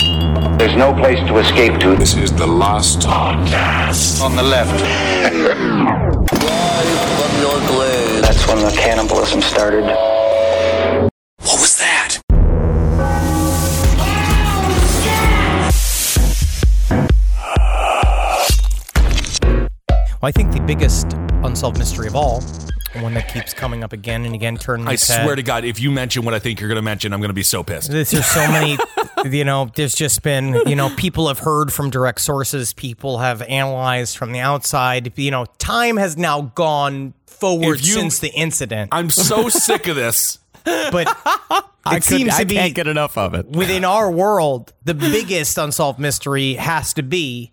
There's no place to escape to. This is the last podcast. On the left. From your grave. That's when the cannibalism started. What was that? Well, I think the biggest unsolved mystery of all, one that keeps coming up again and again, I swear to God, if you mention what I think you're going to mention, I'm going to be so pissed. There's so many, there's just been, people have heard from direct sources, people have analyzed from the outside, time has now gone forward since the incident. I'm so sick of this. But I can't get enough of it. Within our world, the biggest unsolved mystery has to be,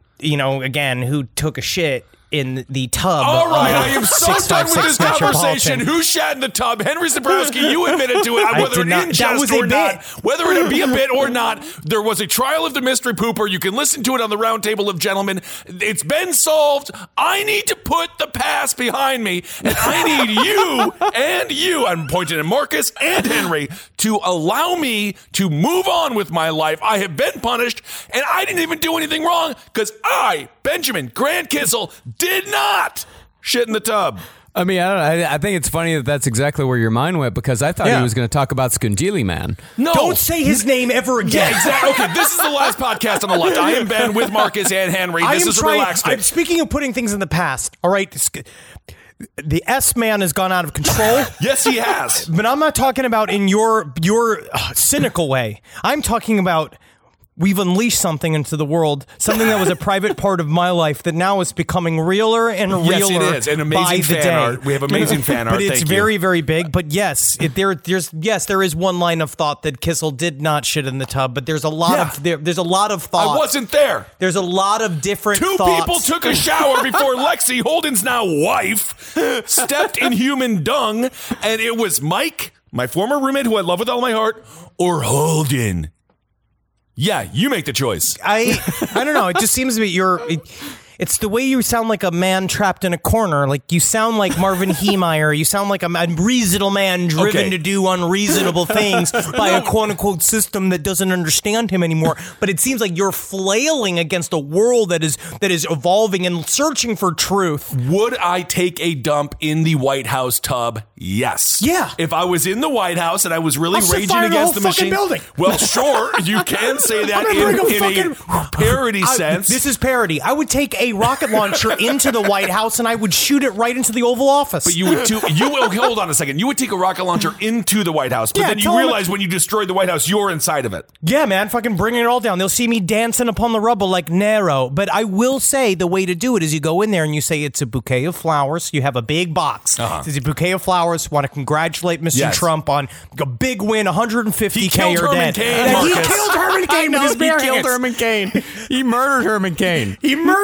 again, who took a shit in the tub. All right, I am so done with this conversation. Metropolitan. Who shat in the tub? Henry Zabrowski, you admitted to it. Whether it in jest or not, whether it be a bit or not, there was a trial of the mystery pooper. You can listen to it on the Round Table of Gentlemen. It's been solved. I need to put the past behind me, and I need you, I'm pointing at Marcus and Henry, to allow me to move on with my life. I have been punished, and I didn't even do anything wrong, because I, Benjamin Grant Kissel, did not shit in the tub. I mean, I think it's funny that that's exactly where your mind went, because I thought he was going to talk about Skundili Man. No. Don't say his name ever again. Yeah, exactly. Okay, this is the last podcast on the left. I am Ben with Marcus and Henry. This is Relaxed. I'm speaking of putting things in the past, all right? The S-man has gone out of control. Yes, he has. But I'm not talking about in your cynical way. I'm talking about we've unleashed something into the world, something that was a private part of my life that now is becoming realer and realer. Yes, it is. And amazing fan art. We have amazing fan art. But it's very, very big. But yes, there is one line of thought that Kissel did not shit in the tub. But there's a lot of there's a lot of thought. I wasn't there. There's a lot of different Two thoughts. people took a shower before Lexi, Holden's now wife, stepped in human dung, and it was Mike, my former roommate who I love with all my heart, or Holden. Yeah, you make the choice. I don't know. It just seems to be it's the way you sound like a man trapped in a corner. Like you sound like Marvin Heemeyer. You sound like a unreasonable man driven to do unreasonable things by a quote unquote system that doesn't understand him anymore. But it seems like you're flailing against a world that is evolving and searching for truth. Would I take a dump in the White House tub? Yes. Yeah. If I was in the White House and I was really raging against the machine. Building. Well, sure, you can say that in a parody sense. This is parody. I would take a rocket launcher into the White House and I would shoot it right into the Oval Office. But you would hold on a second. You would take a rocket launcher into the White House, but then you realize when you destroy the White House, you're inside of it. Yeah, man, fucking bringing it all down. They'll see me dancing upon the rubble like Nero. But I will say the way to do it is you go in there and you say it's a bouquet of flowers. You have a big box. It's a bouquet of flowers. Want to congratulate Mr. Trump on a big win, 150K or dead. He killed Herman Cain with his bare hands. He killed Herman Cain. He murdered Herman Cain.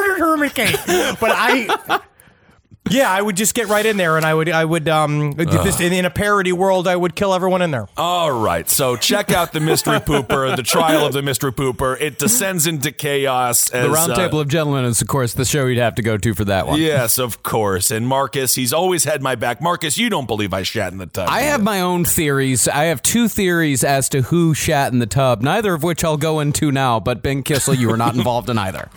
But I would just get right in there, and I would in a parody world, I would kill everyone in there. All right, so check out the Mystery Pooper, the trial of the Mystery Pooper. It descends into chaos. The Round Table of Gentlemen is, of course, the show you'd have to go to for that one. Yes, of course. And Marcus, he's always had my back. Marcus, you don't believe I shat in the tub. I have my own theories. I have two theories as to who shat in the tub, neither of which I'll go into now, but Ben Kissel, you were not involved in either.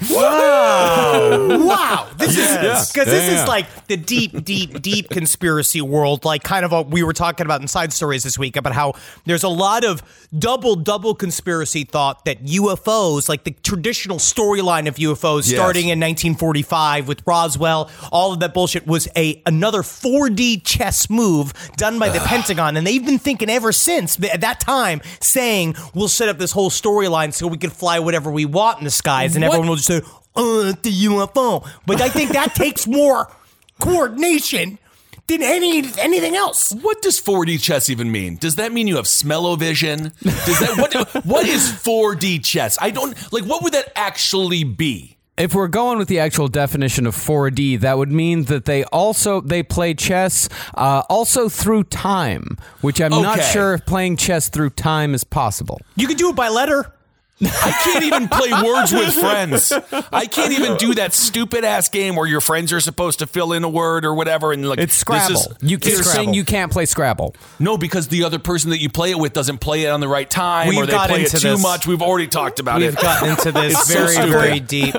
Wow. This is like the deep conspiracy world, like kind of what we were talking about in Side Stories this week about how there's a lot of double conspiracy thought that UFOs, like the traditional storyline of UFOs starting in 1945 with Roswell, all of that bullshit was another 4D chess move done by the Pentagon. And they've been thinking ever since at that time saying, we'll set up this whole storyline so we can fly whatever we want in the skies. And everyone will just say, it's the UFO. But I think that takes more coordination than anything else. What does 4D chess even mean? Does that mean you have smell-o-vision? Does that what is 4D chess? I don't what would that actually be? If we're going with the actual definition of 4D, that would mean that they play chess also through time, which I'm not sure if playing chess through time is possible. You could do it by letter. I can't even play Words with Friends. I can't even do that stupid ass game where your friends are supposed to fill in a word or whatever. And like It's Scrabble. You're saying you can't play Scrabble. No, because the other person that you play it with doesn't play it on the right time, or they play it too much. We've already talked about it. We've gotten into this It's very, so very deep.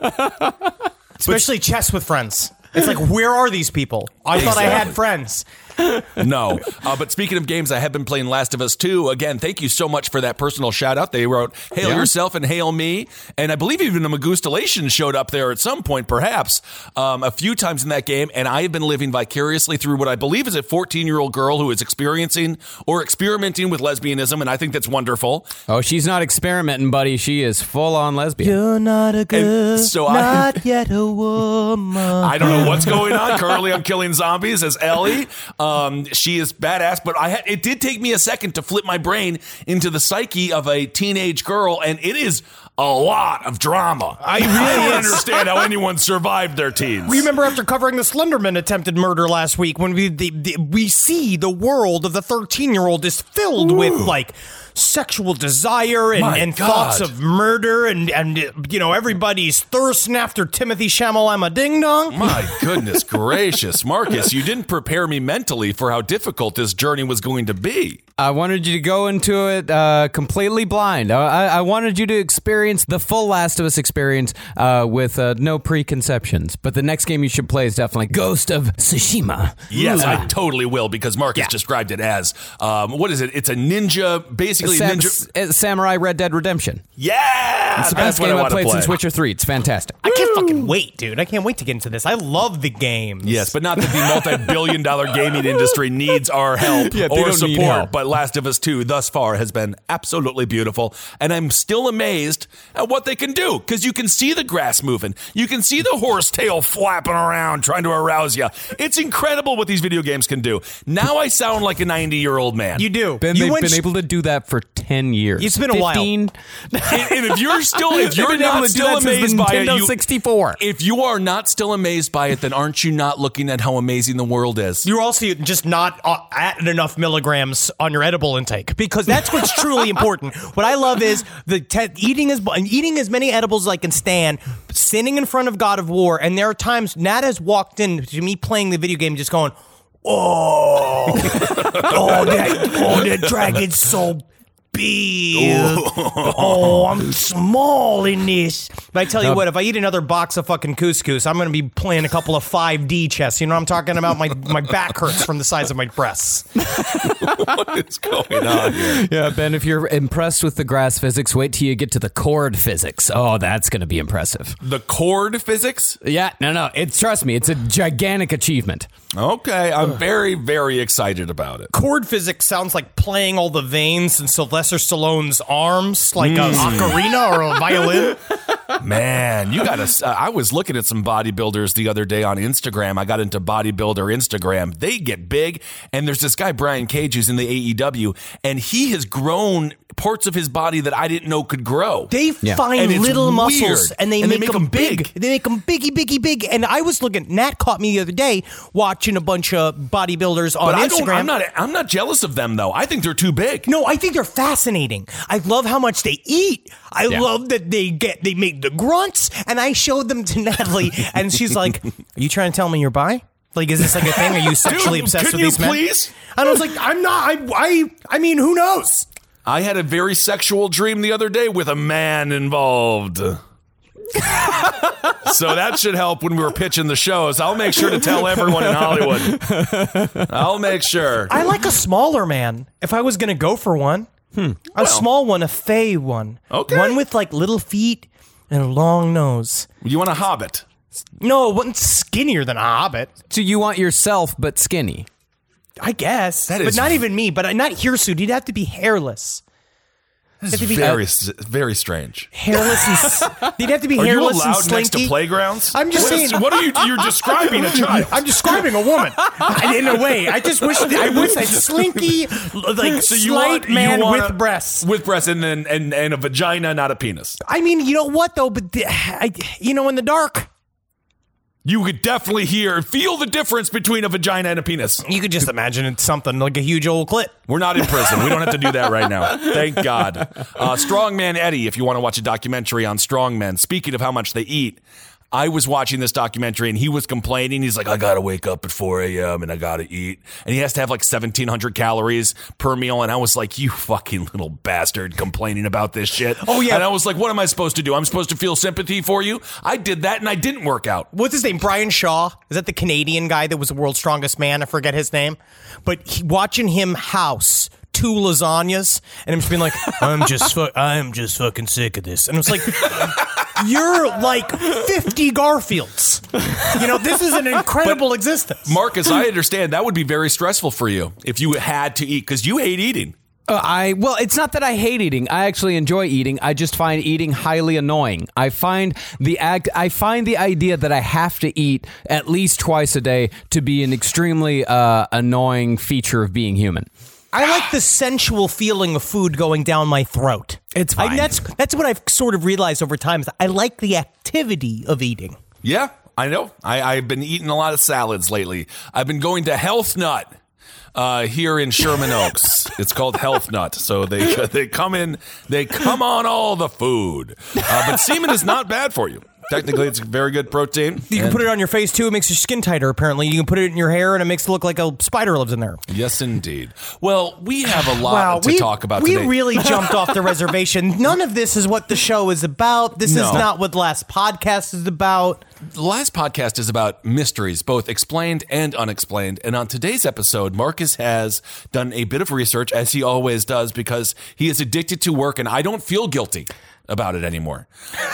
Especially chess with friends. It's like, where are these people? I thought I had friends. No. But speaking of games, I have been playing Last of Us 2. Again, thank you so much for that personal shout out. They wrote, hail yourself and hail me. And I believe even a Magustulation showed up there at some point, perhaps, a few times in that game. And I have been living vicariously through what I believe is a 14-year-old girl who is experiencing or experimenting with lesbianism. And I think that's wonderful. Oh, she's not experimenting, buddy. She is full-on lesbian. You're not a girl, not yet a woman. I don't know what's going on. Currently, I'm killing zombies as Ellie. She is badass, but it did take me a second to flip my brain into the psyche of a teenage girl, and it is a lot of drama. I don't understand how anyone survived their teens. Remember after covering the Slenderman attempted murder last week, when we see the world of the 13-year-old is filled with like sexual desire and thoughts of murder and you know, everybody's thirsting after Timothy Chalamet ding dong. My goodness gracious, Marcus, you didn't prepare me mentally for how difficult this journey was going to be. I wanted you to go into it completely blind. I wanted you to experience the full Last of Us experience with no preconceptions. But the next game you should play is definitely Ghost of Tsushima. Yes, I totally will, because Marcus described it as, what is it? It's a ninja, basically Samurai Red Dead Redemption. Yeah! It's the best game I've played since Witcher 3. It's fantastic. I can't fucking wait, dude. I can't wait to get into this. I love the games. Yes, but not that the multi-billion-dollar gaming industry needs our help or support. But Last of Us 2 thus far has been absolutely beautiful. And I'm still amazed at what they can do, because you can see the grass moving. You can see the horse tail flapping around trying to arouse you. It's incredible what these video games can do. Now I sound like a 90-year-old man. You do. Ben, they've been able to do that for 10 years. It's been a while. And if you're not still amazed by it, Nintendo 64. If you are not still amazed by it, then aren't you not looking at how amazing the world is? You're also just not at enough milligrams on your edible intake, because that's what's truly important. What I love is eating as many edibles as I can stand, sitting in front of God of War, and there are times Nat has walked in to me playing the video game just going, that dragon's so big. Oh, I'm small in this. But I tell you what, if I eat another box of fucking couscous, I'm going to be playing a couple of 5D chess. You know what I'm talking about? My back hurts from the size of my breasts. What is going on here? Yeah, Ben, if you're impressed with the grass physics, wait till you get to the chord physics. Oh, that's going to be impressive. The chord physics? Yeah, no. Trust me, it's a gigantic achievement. Okay, I'm very, very excited about it. Chord physics sounds like playing all the veins in Sylvester Stallone's arms, like an ocarina or a violin. Man, you gotta. I was looking at some bodybuilders the other day on Instagram. I got into bodybuilder Instagram. They get big, and there's this guy Brian Cage who's in the AEW, and he has grown parts of his body that I didn't know could grow. They find little muscles and they make them big. big. They make them big. And I was looking. Nat caught me the other day watching a bunch of bodybuilders on Instagram. I'm not jealous of them though. I think they're too big. No, I think they're fascinating. I love how much they eat. I love that they make the grunts, and I showed them to Natalie, and she's like, "Are you trying to tell me you're bi? Like, is this like a thing? Are you sexually obsessed with these men?" Please? And I was like, "I'm not. I mean, who knows?" I had a very sexual dream the other day with a man involved. So that should help when we were pitching the shows. I'll make sure to tell everyone in Hollywood. I'll make sure. I like a smaller man if I was going to go for one. A small one, a fey one. Okay. One with like little feet and a long nose. You want a hobbit? No, one skinnier than a hobbit. So you want yourself, but skinny. I guess. That but is not even me, but not hirsute. He'd have to be hairless. This is very strange. Hairless and he'd have to be Are hairless you allowed and slinky. next to playgrounds? I'm just saying. What are you? You're describing a child. I'm describing a woman. In a way, I just wish I wish a slinky, like slight man with breasts. With breasts and a vagina, not a penis. I mean, you know what though? But in the dark. You could definitely feel the difference between a vagina and a penis. You could just imagine it's something like a huge old clit. We're not in prison. We don't have to do that right now. Thank God. Strongman Eddie, if you want to watch a documentary on strongmen. Speaking of how much they eat, I was watching this documentary and he was complaining. He's like, I got to wake up at 4 a.m. and I got to eat. And he has to have like 1,700 calories per meal. And I was like, you fucking little bastard complaining about this shit. Oh, yeah. And I was like, what am I supposed to do? I'm supposed to feel sympathy for you? I did that and I didn't work out. What's his name? Brian Shaw? Is that the Canadian guy that was the world's strongest man? I forget his name. But watching him house 2 lasagnas and him just being like, I'm just fucking sick of this. And it's like, you're like 50 Garfields. This is an incredible existence. Marcus, I understand that would be very stressful for you if you had to eat because you hate eating. Well, it's not that I hate eating. I actually enjoy eating. I just find eating highly annoying. I find the idea that I have to eat at least twice a day to be an extremely annoying feature of being human. I like the sensual feeling of food going down my throat. It's fine. That's what I've sort of realized over time. Is I like the activity of eating. Yeah, I know. I've been eating a lot of salads lately. I've been going to Health Nut here in Sherman Oaks. It's called Health Nut. So they come on all the food. But semen is not bad for you. Technically, it's very good protein. You can put it on your face, too. It makes your skin tighter, apparently. You can put it in your hair, and it makes it look like a spider lives in there. Yes, indeed. Well, we have a lot to talk about today. We really jumped off the reservation. None of this is what the show is about. This is not what the last podcast is about. The last podcast is about mysteries, both explained and unexplained. And on today's episode, Marcus has done a bit of research, as he always does, because he is addicted to work, and I don't feel guilty about it anymore.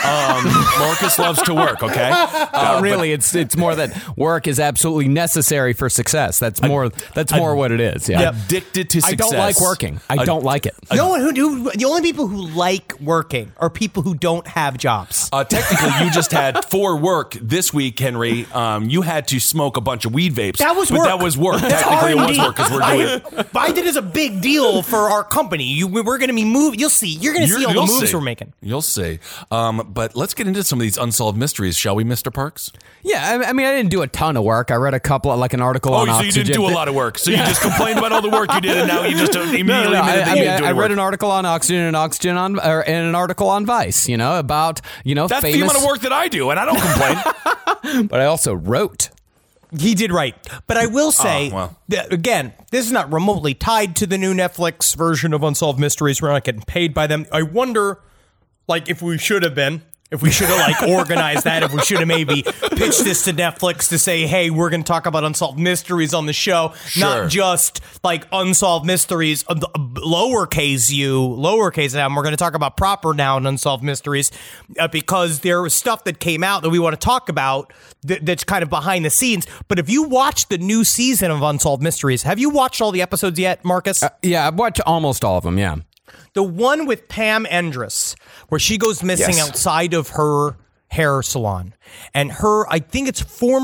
Marcus loves to work, okay? Really, it's more that work is absolutely necessary for success. That's more what it is. Yeah. Addicted to success. I don't like working. I don't like it. The only people who like working are people who don't have jobs. Technically, you just had for work this week, Henry. You had to smoke a bunch of weed vapes. That was work. But that was work. Technically, it was work because we're doing. I did as a big deal for our company. We're going to be moving. You'll see. You're going to see all the moves we're making. You'll see. But let's get into some of these unsolved mysteries, shall we, Mr. Parks? Yeah, I mean, I didn't do a ton of work. I read a couple, like an article on Oxygen. Oh, so you didn't do a lot of work. So you just complained about all the work you did, and now you just immediately admitted that you didn't do any work. I read an article on Oxygen and an article on Vice, about, That's famous... the amount of work that I do, and I don't complain. But I also wrote. He did write. But I will say, that, again, this is not remotely tied to the new Netflix version of Unsolved Mysteries. We're not getting paid by them. I wonder... if we should have been, if we should have organized that, if we should have maybe pitched this to Netflix to say, hey, we're going to talk about unsolved mysteries on the show, not just unsolved mysteries, lowercase m. We're going to talk about proper noun unsolved mysteries because there was stuff that came out that we want to talk about that's kind of behind the scenes. But if you watch the new season of Unsolved Mysteries, have you watched all the episodes yet, Marcus? Yeah, I've watched almost all of them, yeah. The one with Pam Endress, where she goes missing outside of her hair salon. And I think it's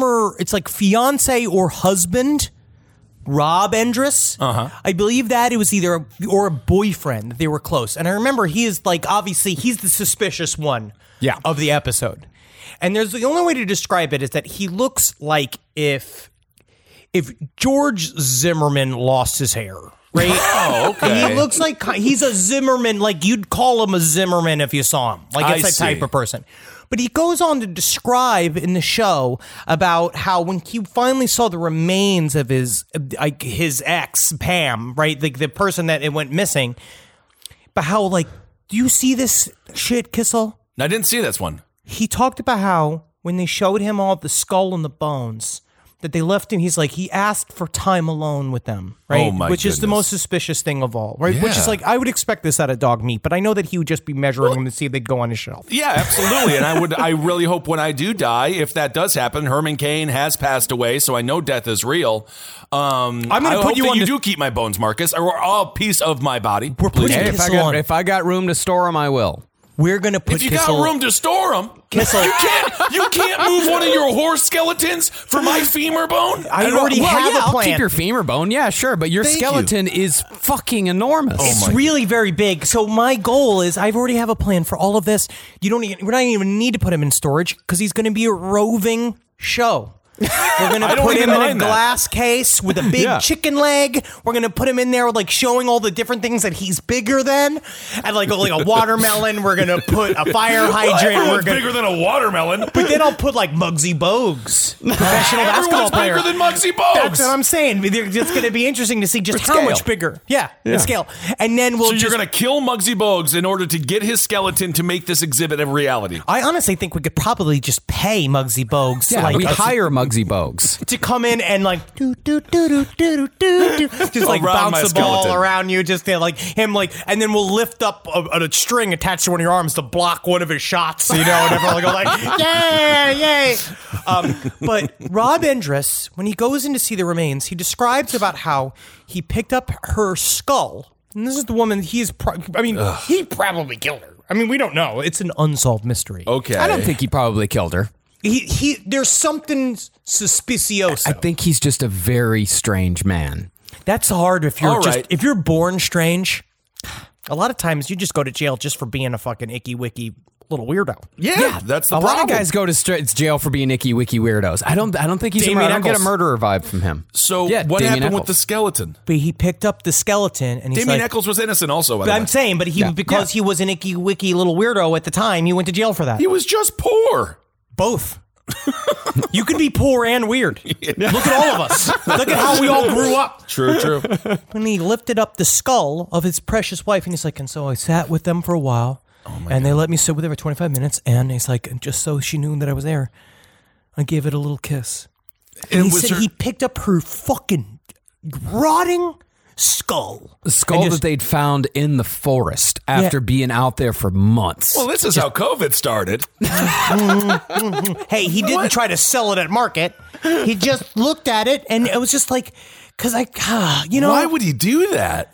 fiance or husband, Rob Endress. I believe that it was either a boyfriend. They were close. And I remember he is obviously, he's the suspicious one of the episode. And the only way to describe it is that he looks like if George Zimmerman lost his hair. Right? Oh, okay. And he looks like he's a Zimmerman, you'd call him a Zimmerman if you saw him. It's that type of person. But he goes on to describe in the show about how when he finally saw the remains of his ex, Pam, right? The person that it went missing. But how, do you see this shit, Kissel? I didn't see this one. He talked about how when they showed him all the skull and the bones, that they left him, he asked for time alone with them, right? Oh my Which goodness. is the most suspicious thing of all, right? Yeah. Which is I would expect this out of dog meat, but I know that he would just be measuring them to see if they'd go on his shelf. Yeah, absolutely. And I really hope when I do die, if that does happen, Herman Cain has passed away, so I know death is real. I'm going to put you on. You do keep my bones, Marcus, or a piece of my body. We're putting this on. If I got room to store them, I will. we're going to put If you Kissel... got room to store them, Kissel... you can't move one of your horse skeletons for my femur bone? I already have a I'll plan. keep your femur bone. Yeah, sure. But your skeleton is fucking enormous. It's really very big. So my goal is I already have a plan for all of this. We're not even need to put him in storage because he's going to be a roving show. We're going to put him in a glass case with a big chicken leg. We're going to put him in there with like showing all the different things that he's bigger than. And like a watermelon. We're going to put a fire hydrant. Everyone's bigger than a watermelon. But then I'll put like Muggsy Bogues, professional basketball player. Bigger than Muggsy Bogues. That's what I'm saying. It's going to be interesting to see just how much bigger. Yeah, in scale. And then we'll you're going to kill Muggsy Bogues in order to get his skeleton to make this exhibit a reality. I honestly think we could probably just pay Muggsy Bogues. Yeah, we hire Muggsy Bogues to come in and like just like bounce the ball around you, just to, like him like, and then we'll lift up a string attached to one of your arms to block one of his shots, you know, and everyone will go like, yay. But Rob Endres, when he goes in to see the remains, he describes about how he picked up her skull. And this is the woman he probably killed her. I mean, we don't know. It's an unsolved mystery. Okay. I don't think he probably killed her. There's something suspicious. I think he's just a very strange man. That's hard if you're if you're born strange. A lot of times you just go to jail just for being a fucking icky wicky little weirdo. Yeah, that's the a problem. lot of guys go to jail for being icky wicky weirdos. I don't think he's Damien I don't get a Eccles. murderer vibe from him. So what Damien happened Eccles. with the skeleton? But he picked up the skeleton and he's Damien like, Eccles was innocent also, by the way. I'm saying, but because he was an icky wicky little weirdo at the time, he went to jail for that. He was just poor. Both. You can be poor and weird. Look at all of us. Look at how we all grew up. True. When he lifted up the skull of his precious wife, and he's like, and so I sat with them for a while, and they let me sit with her for 25 minutes, and he's like, and just so she knew that I was there, I gave it a little kiss. And he said he picked up her fucking rotting skull. A skull that they'd found in the forest after being out there for months. Well, this is how COVID started. Hey, he didn't try to sell it at market. He just looked at it, and it was just like, because Why would he do that?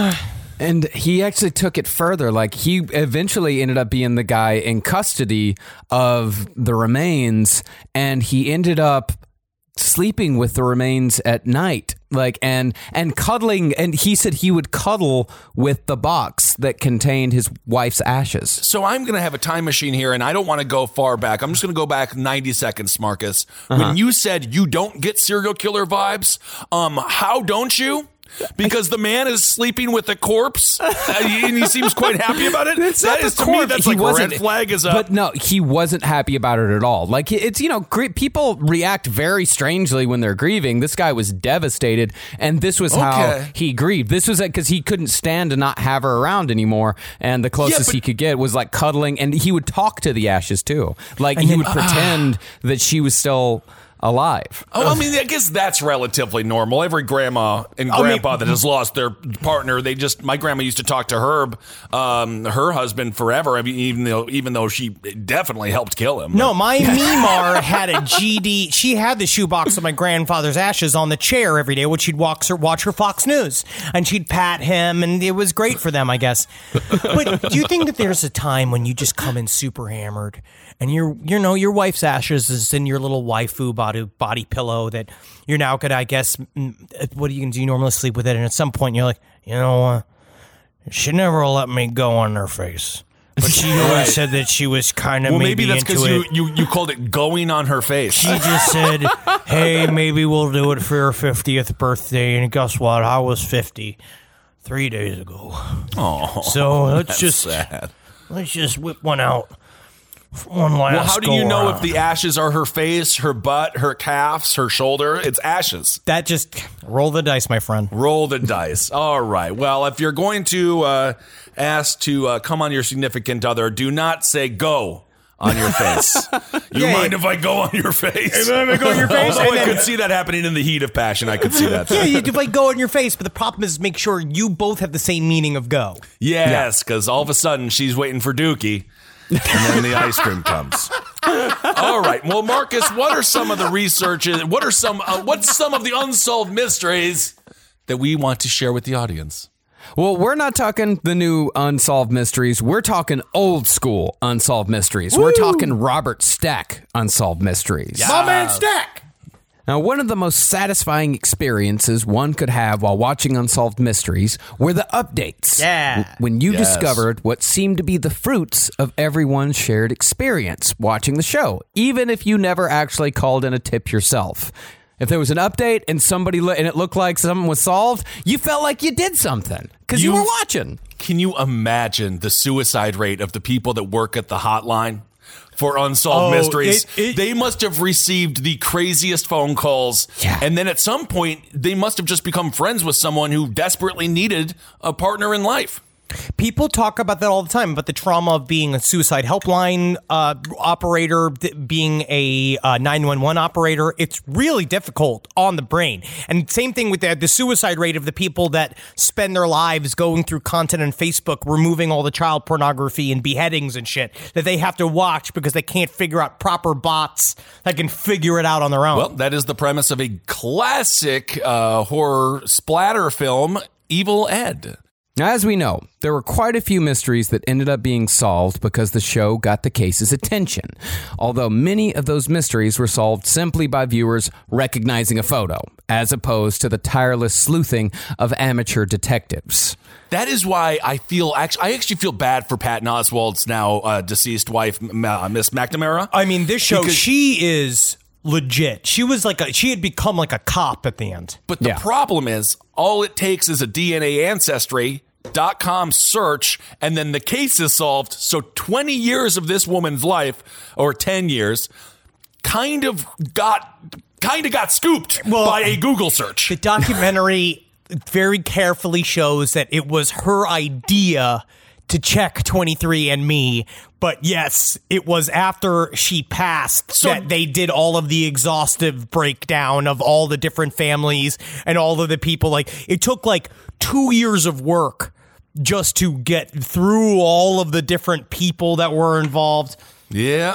And he actually took it further. Like, he eventually ended up being the guy in custody of the remains, and he ended up sleeping with the remains at night, like, and cuddling, and he said he would cuddle with the box that contained his wife's ashes. So I'm going to have a time machine here, and I don't want to go far back. I'm just going to go back 90 seconds, Marcus. When you said you don't get serial killer vibes, how don't you? Because the man is sleeping with a corpse, and he seems quite happy about it. That is, to me, that's like red flag is up. But no, he wasn't happy about it at all. Like, it's, people react very strangely when they're grieving. This guy was devastated, and this was how he grieved. This was because he couldn't stand to not have her around anymore, and the closest he could get was like cuddling, and he would talk to the ashes too. Like, he would pretend that she was still alive. I mean, I guess that's relatively normal. Every grandma and grandpa that has lost their partner, my grandma used to talk to Herb, her husband, forever. I mean, even though she definitely helped kill him. No, my Mimar had a GD. She had the shoebox of my grandfather's ashes on the chair every day, which she'd watch her Fox News, and she'd pat him, and it was great for them, I guess. But do you think that there's a time when you just come in super hammered, and your wife's ashes is in your little waifu body pillow that you're now gonna, I guess, what are you gonna do? You normally sleep with it, and at some point you're like, you know what? She never let me go on her face, but she always said that she was kind of maybe that's because you called it going on her face. She just said, hey, maybe we'll do it for her 50th birthday, and guess what? I was 50 3 days ago. Oh, so let's just whip one out. One last well, how do you know if the ashes are her face, her butt, her calves, her shoulder? It's ashes. That just roll the dice, my friend. Roll the dice. All right. Well, if you're going to ask to come on your significant other, do not say go on your face. You mind if I go on your face? If I go on your face? I could see that happening in the heat of passion. I could see that. Yeah, if I go on your face, but the problem is make sure you both have the same meaning of go. Yes, because all of a sudden she's waiting for Dookie. And then the ice cream comes. All right. Well, Marcus, what are some of the researches? What's some of the unsolved mysteries that we want to share with the audience? Well, we're not talking the new Unsolved Mysteries. We're talking old school Unsolved Mysteries. Woo! We're talking Robert Stack Unsolved Mysteries. Yeah. My man Stack! Now, one of the most satisfying experiences one could have while watching Unsolved Mysteries were the updates. Yeah. When you discovered what seemed to be the fruits of everyone's shared experience watching the show, even if you never actually called in a tip yourself. If there was an update and and it looked like something was solved, you felt like you did something because you were watching. Can you imagine the suicide rate of the people that work at the hotline for Unsolved Mysteries? They must have received the craziest phone calls. Yeah. And then at some point, they must have just become friends with someone who desperately needed a partner in life. People talk about that all the time, about the trauma of being a suicide helpline operator, being a 911 operator. It's really difficult on the brain. And same thing with the suicide rate of the people that spend their lives going through content on Facebook, removing all the child pornography and beheadings and shit that they have to watch because they can't figure out proper bots that can figure it out on their own. Well, that is the premise of a classic horror splatter film, Evil Ed. Now, as we know, there were quite a few mysteries that ended up being solved because the show got the case's attention, although many of those mysteries were solved simply by viewers recognizing a photo, as opposed to the tireless sleuthing of amateur detectives. That is why I actually feel bad for Patton Oswalt's now deceased wife, Miss McNamara. I mean, this show, she is legit. She had become like a cop at the end. But the problem is, all it takes is a DNA Ancestry.com search, and then the case is solved. So 20 years of this woman's life, or 10 years, kind of got scooped by a Google search. The documentary very carefully shows that it was her idea to check 23andMe, but yes, it was after she passed that they did all of the exhaustive breakdown of all the different families and all of the people. Like, it took like 2 years of work just to get through all of the different people that were involved. Yeah.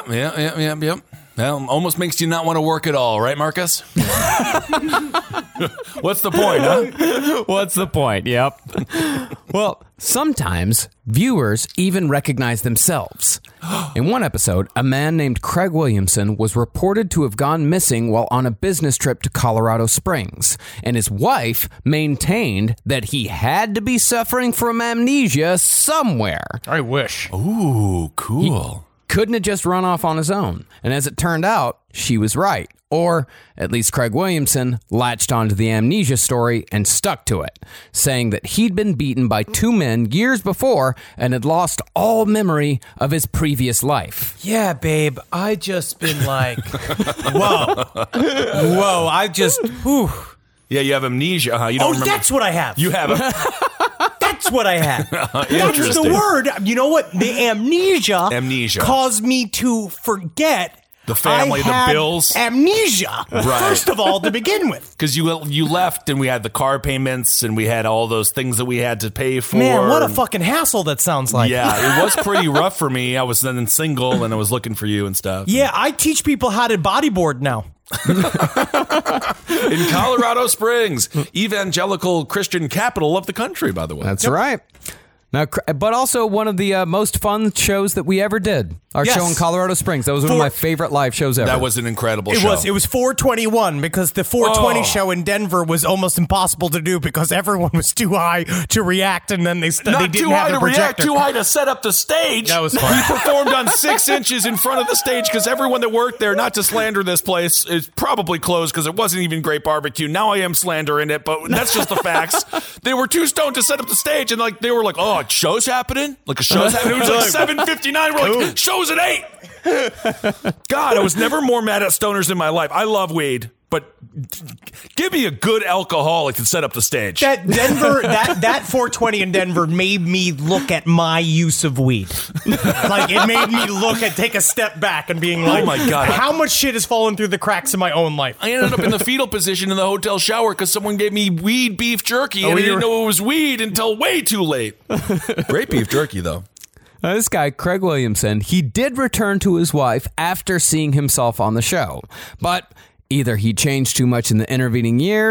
Well, almost makes you not want to work at all, right, Marcus? What's the point, huh? What's the point? Yep. Well, sometimes viewers even recognize themselves. In one episode, a man named Craig Williamson was reported to have gone missing while on a business trip to Colorado Springs, and his wife maintained that he had to be suffering from amnesia somewhere. I wish. Ooh, cool. Couldn't have just run off on his own. And as it turned out, she was right. Or at least Craig Williamson latched onto the amnesia story and stuck to it, saying that he'd been beaten by two men years before and had lost all memory of his previous life. Yeah, babe, I just been like, whoa, I just, whew. Yeah, you have amnesia, huh? You don't remember. That's what I have. You have That's what I had. That's the word. You know what? The amnesia caused me to forget the family, the bills. Amnesia, first of all, to begin with. Because you left and we had the car payments and we had all those things that we had to pay for. Man, what a fucking hassle that sounds like. Yeah, it was pretty rough for me. I was then single and I was looking for you and stuff. Yeah, I teach people how to bodyboard now. In Colorado Springs, evangelical Christian capital of the country, by the way. That's right. Now, but also one of the most fun shows that we ever did. Our show in Colorado Springs. That was one of my favorite live shows ever. That was an incredible show. It was 421 because the 420 show in Denver was almost impossible to do because everyone was too high to react, and then they didn't have the projector. Not too high to react, too high to set up the stage. That was fun. We performed on 6 inches in front of the stage because everyone that worked there, not to slander this place, is probably closed because it wasn't even great barbecue. Now I am slandering it, but that's just the facts. They were too stoned to set up the stage, and they were like, "Oh, show's happening? Like a show's happening?" It was like 7:59. We're like, "Show's at 8." God, I was never more mad at stoners in my life. I love weed, but give me a good alcoholic to set up the stage. That Denver, that 420 in Denver made me look at my use of weed. Like, it made me take a step back and being like, oh my God, how much shit has fallen through the cracks in my own life? I ended up in the fetal position in the hotel shower because someone gave me weed beef jerky and I didn't know it was weed until way too late. Great beef jerky, though. Now, this guy, Craig Williamson, he did return to his wife after seeing himself on the show. But either he changed too much in the intervening years,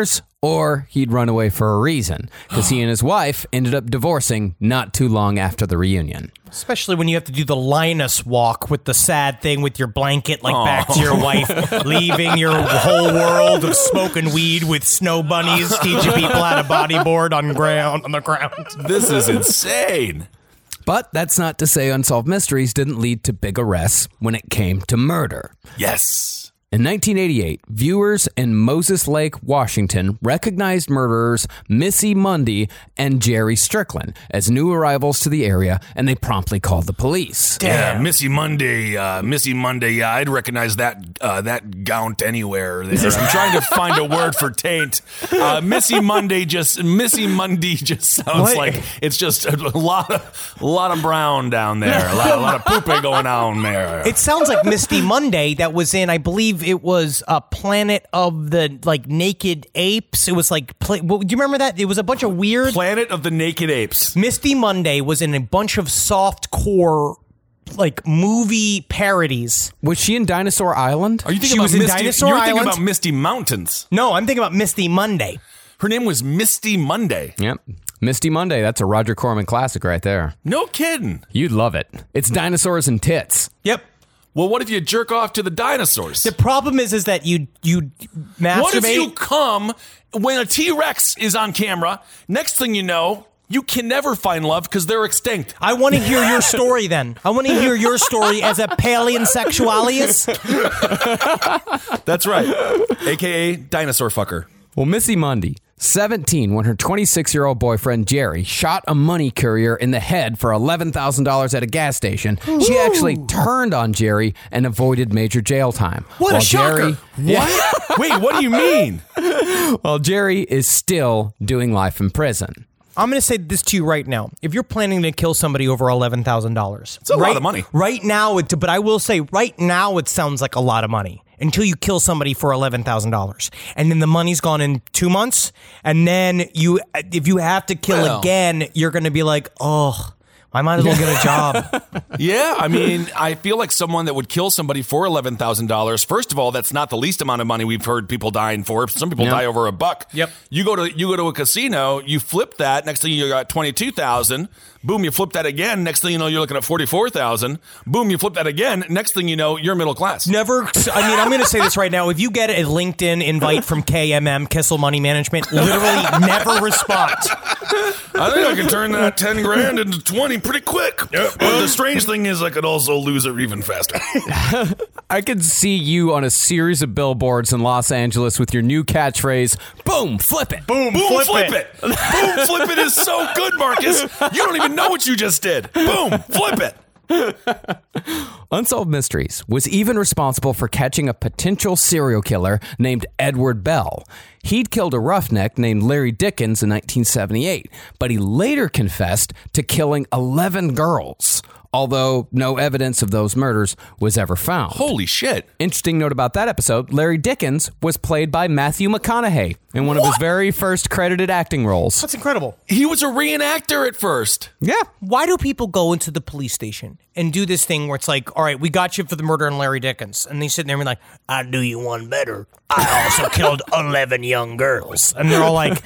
or he'd run away for a reason, because he and his wife ended up divorcing not too long after the reunion. Especially when you have to do the Linus walk with the sad thing with your blanket, back to your wife, leaving your whole world of smoking weed with snow bunnies, teaching people how to bodyboard on the ground. This is insane. But that's not to say Unsolved Mysteries didn't lead to big arrests when it came to murder. Yes. In 1988, viewers in Moses Lake, Washington, recognized murderers Missy Mundy and Jerry Strickland as new arrivals to the area, and they promptly called the police. Damn. Yeah, Missy Monday. Yeah, I'd recognize that gaunt anywhere. There. I'm trying to find a word for taint. Missy Monday just sounds like it's just a lot of brown down there. A lot of pooping going on there. It sounds like Misty Monday that was in, I believe it was a Planet of the Naked Apes. It was do you remember that? It was a bunch of weird Planet of the Naked Apes. Misty Monday was in a bunch of soft core movie parodies. Was she in Dinosaur Island? Are you thinking about Misty? Dinosaur Island? You're thinking about Misty Mountains. No, I'm thinking about Misty Monday. Her name was Misty Monday. Yep. Misty Monday. That's a Roger Corman classic right there. No kidding. You'd love it. It's dinosaurs and tits. Yep. Well, what if you jerk off to the dinosaurs? The problem is that you masturbate. What if you come when a T-Rex is on camera? Next thing you know, you can never find love because they're extinct. I want to hear your story then. I want to hear your story as a paleonsexualius. That's right. AKA dinosaur fucker. Well, Missy Mundy, 17, when her 26-year-old boyfriend Jerry shot a money courier in the head for $11,000 at a gas station, she actually turned on Jerry and avoided major jail time. What a shocker! What? Wait, what do you mean? Well, Jerry is still doing life in prison. I'm going to say this to you right now. If you're planning to kill somebody over $11,000, it's a lot of money. Right now, but I will say right now it sounds like a lot of money. Until you kill somebody for $11,000. And then the money's gone in 2 months. And then if you have to kill again, you're going to be like, oh, I might as well get a job. Yeah, I mean, I feel like someone that would kill somebody for $11,000. First of all, that's not the least amount of money we've heard people dying for. Some people die over $1. Yep. You go to a casino, you flip that. Next thing you got $22,000. Boom, you flip that again. Next thing you know, you're looking at $44,000. Boom, you flip that again. Next thing you know, you're middle class. Never. I mean, I'm going to say this right now. If you get a LinkedIn invite from KMM, Kissel Money Management, literally never respond. I think I can turn that 10 grand into 20 pretty quick. But the strange thing is I could also lose it even faster. I could see you on a series of billboards in Los Angeles with your new catchphrase, boom, flip it. Boom, flip it. Boom, flip it is so good, Marcus. You don't even know what you just did. Boom, flip it. Unsolved Mysteries was even responsible for catching a potential serial killer named Edward Bell. He'd killed a roughneck named Larry Dickens in 1978, but he later confessed to killing 11 girls, although no evidence of those murders was ever found. Holy shit. Interesting note about that episode, Larry Dickens was played by Matthew McConaughey in one of his very first credited acting roles. That's incredible. He was a reenactor at first. Yeah. Why do people go into the police station and do this thing where it's like, all right, we got you for the murder on Larry Dickens. And they sit there and be like, I'll do you one better. I also killed 11 young girls. And they're all like,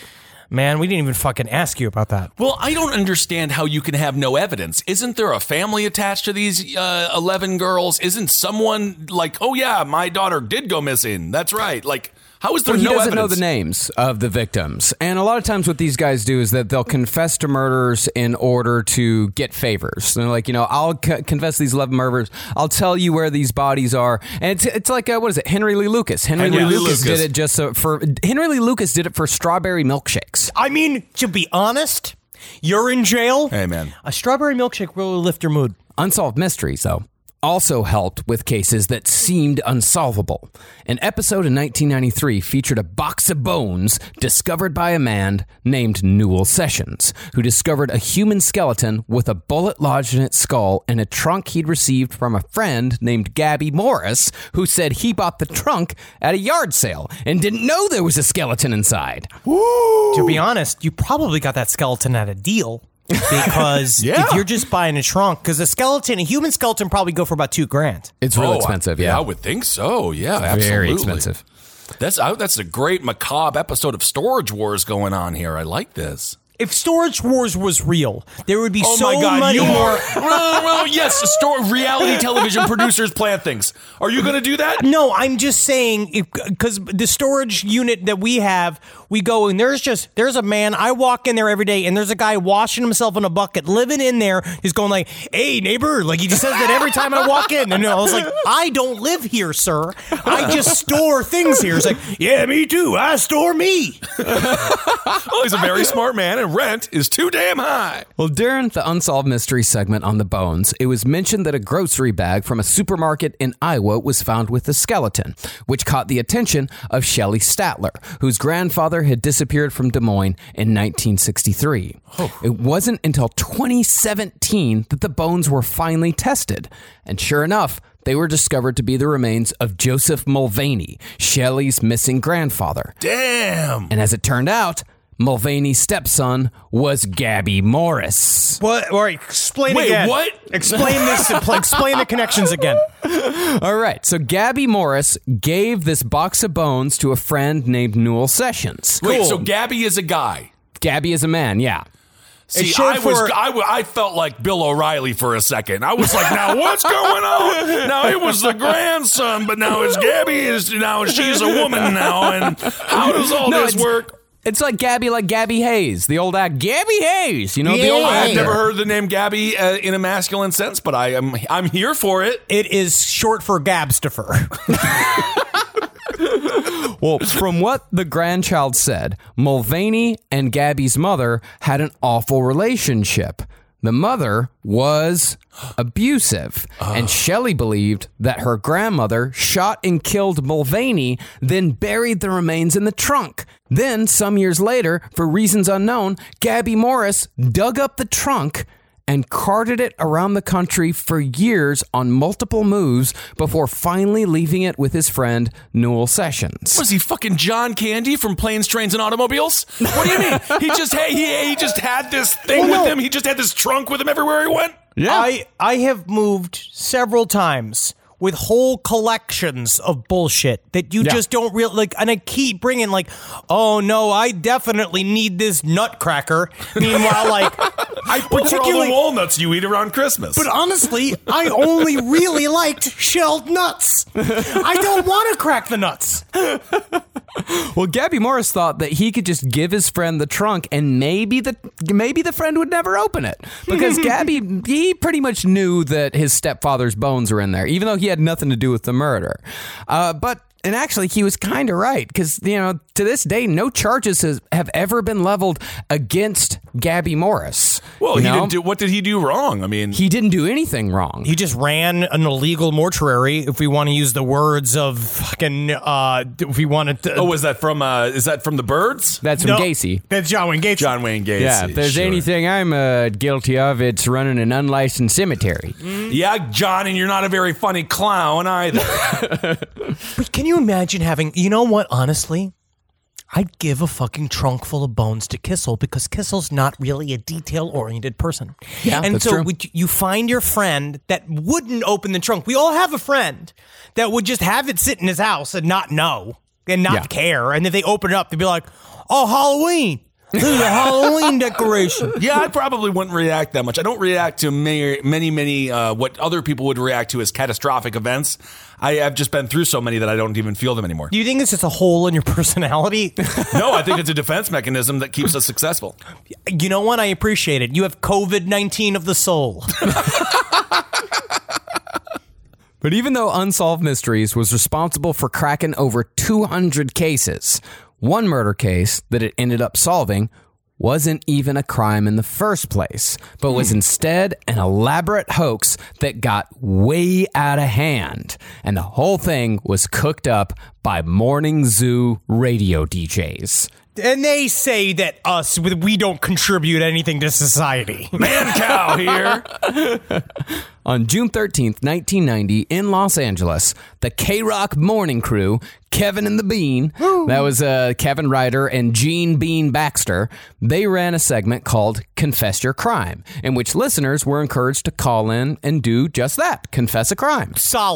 man, we didn't even fucking ask you about that. Well, I don't understand how you can have no evidence. Isn't there a family attached to these 11 girls? Isn't someone like, oh yeah, my daughter did go missing. That's right. Like, how is there no evidence? He doesn't know the names of the victims. And a lot of times what these guys do is that they'll confess to murders in order to get favors. They're like, I'll confess these 11 murders. I'll tell you where these bodies are. And it's like, what is it? Henry Lee Lucas. Henry Lee Lucas did it just Henry Lee Lucas did it for strawberry milkshakes. I mean, to be honest, you're in jail. Hey, man. A strawberry milkshake will lift your mood. Unsolved Mysteries, though, also helped with cases that seemed unsolvable. An episode in 1993 featured a box of bones discovered by a man named Newell Sessions, who discovered a human skeleton with a bullet lodged in its skull and a trunk he'd received from a friend named Gabby Morris, who said he bought the trunk at a yard sale and didn't know there was a skeleton inside. Woo! To be honest, you probably got that skeleton at a deal. Because if you're just buying a trunk, because a human skeleton probably go for about $2,000. It's real expensive, yeah. I would think so, yeah, absolutely. Very expensive. That's a great macabre episode of Storage Wars going on here. I like this. If Storage Wars was real, there would be many more. Well, yes, reality television producers plan things. Are you going to do that? No, I'm just saying, because the storage unit that we have, we go and there's a man, I walk in there every day and there's a guy washing himself in a bucket, living in there. He's going like, hey, neighbor. Like, he just says that every time I walk in. And I was like, I don't live here, sir. I just store things here. It's like, yeah, me too. I store me. Well, he's a very smart man, and rent is too damn high. Well, during the Unsolved Mystery segment on the bones, it was mentioned that a grocery bag from a supermarket in Iowa was found with a skeleton, which caught the attention of Shelley Statler, whose grandfather had disappeared from Des Moines in 1963. It wasn't until 2017 that the bones were finally tested. And sure enough, they were discovered to be the remains of Joseph Mulvaney, Shelley's missing grandfather. Damn! And as it turned out, Mulvaney's stepson was Gabby Morris. What? All right, explain Wait, again. what? Explain this. Explain the connections again. All right, so Gabby Morris gave this box of bones to a friend named Newell Sessions. Wait, so Gabby is a guy? Gabby is a man, yeah. See, I felt like Bill O'Reilly for a second. I was like, now what's going on? Now it was the grandson, but now it's Gabby. She's a woman now, and how does all this work? It's like Gabby Hayes, the old act, Gabby Hayes. You know, the old I've actor. never heard the name Gabby in a masculine sense, but I'm here for it. It is short for Gabstifer. Well, from what the grandchild said, Mulvaney and Gabby's mother had an awful relationship. The mother was abusive, and Shelley believed that her grandmother shot and killed Mulvaney, then buried the remains in the trunk. Then, some years later, for reasons unknown, Gabby Morris dug up the trunk and carted it around the country for years on multiple moves before finally leaving it with his friend Newell Sessions. Was he fucking John Candy from Planes, Trains, and Automobiles? What do you mean? He just had this thing with him? He just had this trunk with him everywhere he went? Yeah. I have moved several times with whole collections of bullshit that you just don't and I keep bringing oh no, I definitely need this nutcracker. Meanwhile, I particularly all the walnuts you eat around Christmas. But honestly, I only really liked shelled nuts. I don't want to crack the nuts. Well, Gabby Morris thought that he could just give his friend the trunk and maybe the friend would never open it. Because Gabby, he pretty much knew that his stepfather's bones were in there, even though he had nothing to do with the murder. And actually, he was kind of right, because, to this day, no charges have ever been leveled against Gabby Morris. Well, what did he do wrong? I mean, he didn't do anything wrong. He just ran an illegal mortuary, if we want to use the words of fucking, if we wanted to. Oh, is that from The Birds? That's from Gacy. That's John Wayne Gacy. John Wayne Gacy. Yeah, if there's anything I'm guilty of, it's running an unlicensed cemetery. Yeah, John, and you're not a very funny clown either. But can you imagine having, you know what, honestly? I'd give a fucking trunk full of bones to Kissel, because Kissel's not really a detail-oriented person. Yeah, and that's so true. You find your friend that wouldn't open the trunk. We all have a friend that would just have it sit in his house and not know and not care. And if they open it up, they'd be like, oh, Halloween. This is a Halloween decoration. Yeah, I probably wouldn't react that much. I don't react to many what other people would react to as catastrophic events. I've just been through so many that I don't even feel them anymore. Do you think it's just a hole in your personality? No, I think it's a defense mechanism that keeps us successful. You know what? I appreciate it. You have COVID-19 of the soul. But even though Unsolved Mysteries was responsible for cracking over 200 cases, one murder case that it ended up solving wasn't even a crime in the first place, but was instead an elaborate hoax that got way out of hand. And the whole thing was cooked up by morning zoo radio DJs. And they say that we don't contribute anything to society. Man cow here. On June 13th, 1990, in Los Angeles, the K-Rock morning crew, Kevin and the Bean, that was Kevin Ryder and Gene Bean Baxter, they ran a segment called Confess Your Crime, in which listeners were encouraged to call in and do just that, confess a crime. Solid.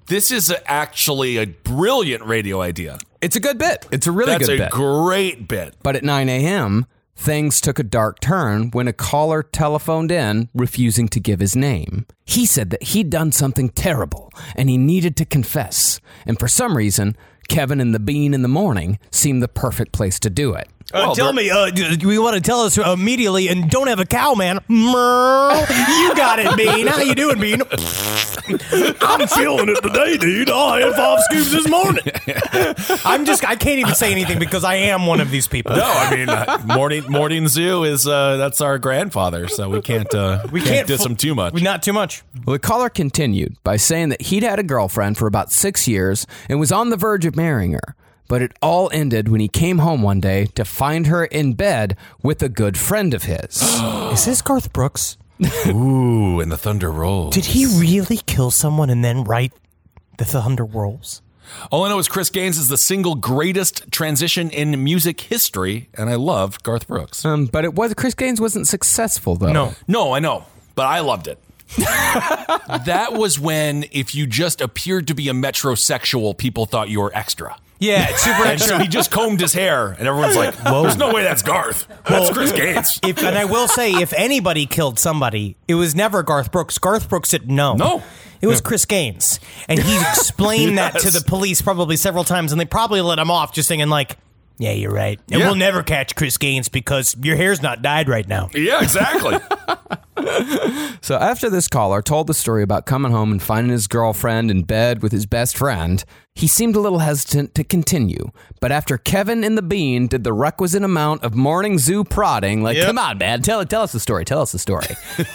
This is actually a brilliant radio idea. It's a good bit. It's a really good bit. That's a great bit. But at 9 a.m., things took a dark turn when a caller telephoned in refusing to give his name. He said that he'd done something terrible and he needed to confess. And for some reason, Kevin and the Bean in the morning seemed the perfect place to do it. Tell me, we want to tell us immediately, and don't have a cow, man. You got it, Bean. How you doing, Bean? I'm feeling it today, dude. I had 5 scoops this morning. I can't even say anything because I am one of these people. No, I mean, Morning Zoo is, that's our grandfather, so we can't diss him too much. Not too much. Well, the caller continued by saying that he'd had a girlfriend for about 6 years and was on the verge of marrying her. But it all ended when he came home one day to find her in bed with a good friend of his. Is this Garth Brooks? Ooh, and the thunder rolls. Did he really kill someone and then write The Thunder Rolls? All I know is Chris Gaines is the single greatest transition in music history, and I love Garth Brooks. But Chris Gaines wasn't successful, though. No, I know, but I loved it. That was when, if you just appeared to be a metrosexual, people thought you were extra. Yeah, it's super And extra. so he just combed his hair, and everyone's like, whoa, there's no way that's Garth. That's Chris Gaines. And I will say, if anybody killed somebody, it was never Garth Brooks. Garth Brooks said no. No. It was Chris Gaines. And he explained that to the police probably several times, and they probably let him off just thinking like, yeah, you're right. And we'll never catch Chris Gaines because your hair's not dyed right now. Yeah, exactly. So after this caller told the story about coming home and finding his girlfriend in bed with his best friend, he seemed a little hesitant to continue. But after Kevin and the Bean did the requisite amount of Morning Zoo prodding, like, come on, man, tell us the story. Tell us the story.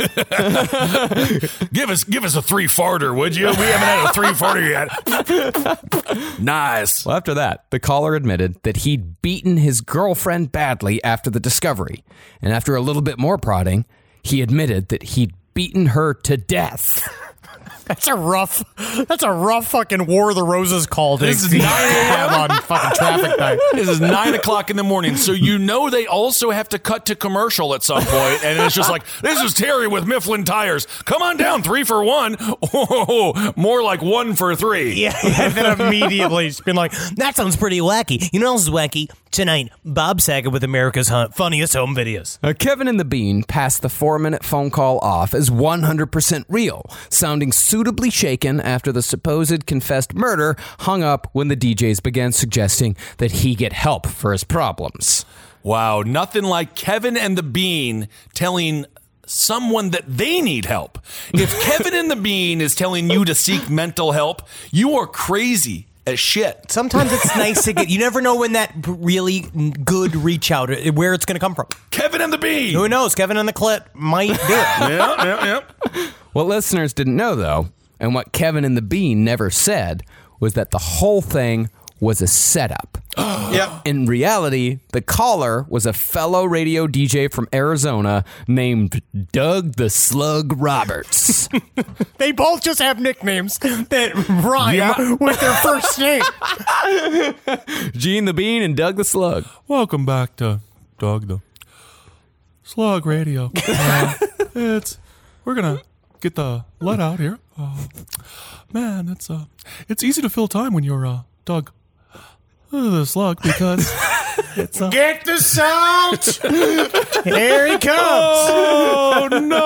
Give us a 3-farter, would you? We haven't had a 3-farter yet. Nice. Well, after that, the caller admitted that he'd beaten his girlfriend badly after the discovery. And after a little bit more prodding, he admitted that he'd beaten her to death. That's a rough fucking War of the Roses call to This is have on fucking traffic night. This is 9 o'clock in the morning, so you know they also have to cut to commercial at some point, and it's just like, this is Terry with Mifflin Tires. Come on down, 3 for 1. Oh, more like 1 for 3. Yeah, and then immediately it's been like, that sounds pretty wacky. You know what else is wacky? Tonight, Bob Saget with America's Funniest Home Videos. Kevin and the Bean passed the 4-minute phone call off as 100% real, sounding suitably shaken after the supposed confessed murder hung up when the DJs began suggesting that he get help for his problems. Wow, nothing like Kevin and the Bean telling someone that they need help. If Kevin and the Bean is telling you to seek mental help, you are crazy as shit. Sometimes it's nice to get, you never know when that really good reach out, where it's going to come from. Kevin and the Bean. Who knows? Kevin and the Clit might do it. Yeah. What listeners didn't know, though, and what Kevin and the Bean never said, was that the whole thing was a setup. Yep. In reality, the caller was a fellow radio DJ from Arizona named Doug the Slug Roberts. They both just have nicknames that rhyme with their first name. Gene the Bean and Doug the Slug. Welcome back to Doug the Slug Radio. We're gonna get the let out here. Man, it's easy to fill time when you're Doug the Slug because it's Get the salt! Here he comes! Oh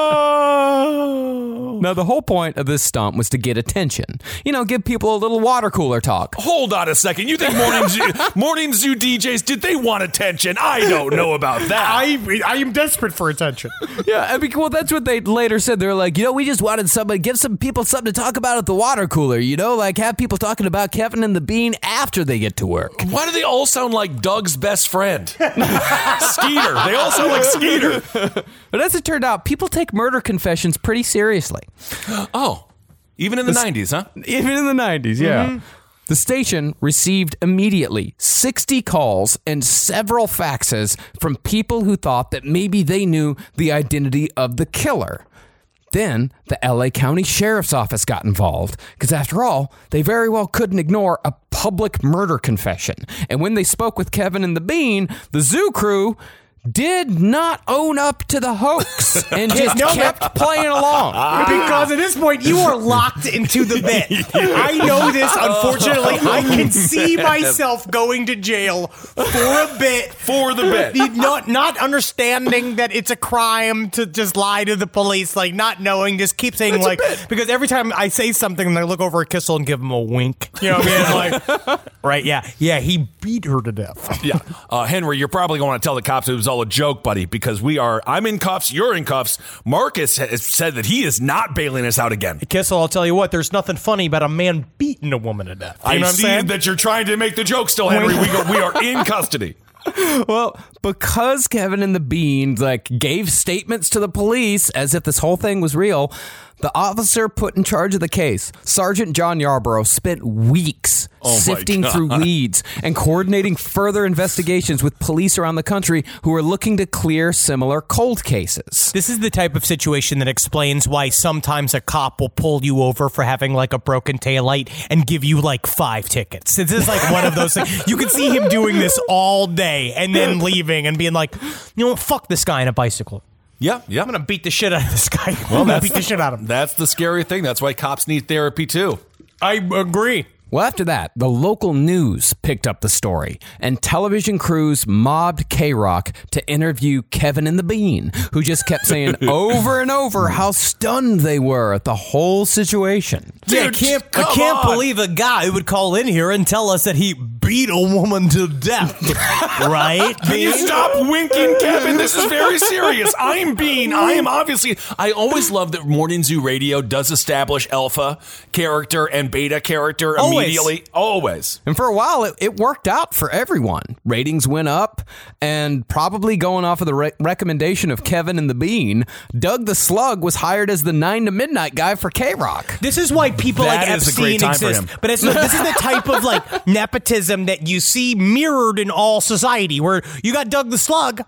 no! Now, the whole point of this stunt was to get attention. You know, give people a little water cooler talk. Hold on a second. You think Morning Zoo DJs, did they want attention? I don't know about that. I am desperate for attention. Yeah, I mean, well, that's what they later said. They were like, we just wanted somebody, give some people something to talk about at the water cooler, like have people talking about Kevin and the Bean after they get to work. Why do they all sound like Doug's best friend? Skeeter. They all sound like Skeeter. But as it turned out, people take murder confessions pretty seriously. Oh, even in the 90s, huh? Even in the 90s, yeah. Mm-hmm. The station received immediately 60 calls and several faxes from people who thought that maybe they knew the identity of the killer. Then the LA County Sheriff's Office got involved because, after all, they very well couldn't ignore a public murder confession. And when they spoke with Kevin and the Bean, the zoo crew did not own up to the hoax and just kept playing along. Because at this point, you are locked into the bit. I know this, unfortunately. I can see myself going to jail for a bit. For the bit. Not understanding that it's a crime to just lie to the police, like not knowing, just keep saying like, because every time I say something and I look over at Kissel and give him a wink. You know what I mean? Like, right, yeah, he beat her to death. Yeah. Henry, you're probably going to tell the cops it was all a joke, buddy, because I'm in cuffs, you're in cuffs. Marcus has said that he is not bailing us out again. Kissel, I'll tell you what, there's nothing funny about a man beating a woman to death. I see that you're trying to make the joke still, Henry. We are in custody. Well, because Kevin and the Bean gave statements to the police as if this whole thing was real, the officer put in charge of the case, Sergeant John Yarborough, spent weeks sifting through leads and coordinating further investigations with police around the country who are looking to clear similar cold cases. This is the type of situation that explains why sometimes a cop will pull you over for having a broken taillight and give you 5 tickets. This is one of those things. You can see him doing this all day and then leaving and being like, you know what, fuck this guy on a bicycle. Yeah. I'm going to beat the shit out of this guy. I'm going to beat the shit out of him. That's the scary thing. That's why cops need therapy, too. I agree. Well, after that, the local news picked up the story, and television crews mobbed K-Rock to interview Kevin and the Bean, who just kept saying over and over how stunned they were at the whole situation. Dude, I can't believe a guy would call in here and tell us that he beat a woman to death. Right? Can you stop winking, Kevin? This is very serious. I'm Bean. I always love that Morning Zoo Radio does establish alpha character and beta character immediately. Always. And for a while, it worked out for everyone. Ratings went up, and probably going off of the recommendation of Kevin and the Bean, Doug the Slug was hired as the 9 to midnight guy for K-Rock. This is why people like Epstein exist. But this is the type of nepotism that you see mirrored in all society, where you got Doug the Slug.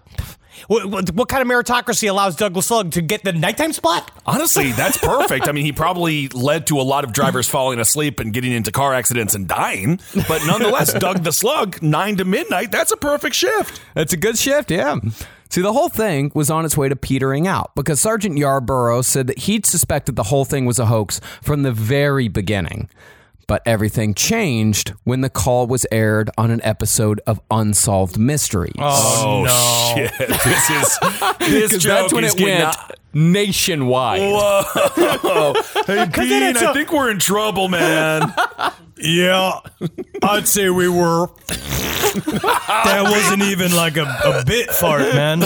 What kind of meritocracy allows Doug the Slug to get the nighttime spot? Honestly, that's perfect. I mean, he probably led to a lot of drivers falling asleep and getting into car accidents and dying. But nonetheless, Doug the Slug, 9 to midnight, that's a perfect shift. That's a good shift, yeah. See, the whole thing was on its way to petering out because Sergeant Yarborough said that he'd suspected the whole thing was a hoax from the very beginning. But everything changed when the call was aired on an episode of Unsolved Mysteries. Oh no. Shit. This joke that's when is it went nationwide. Whoa. Hey, Bean, I think we're in trouble, man. Yeah, I'd say we were. That wasn't even a bit fart, man.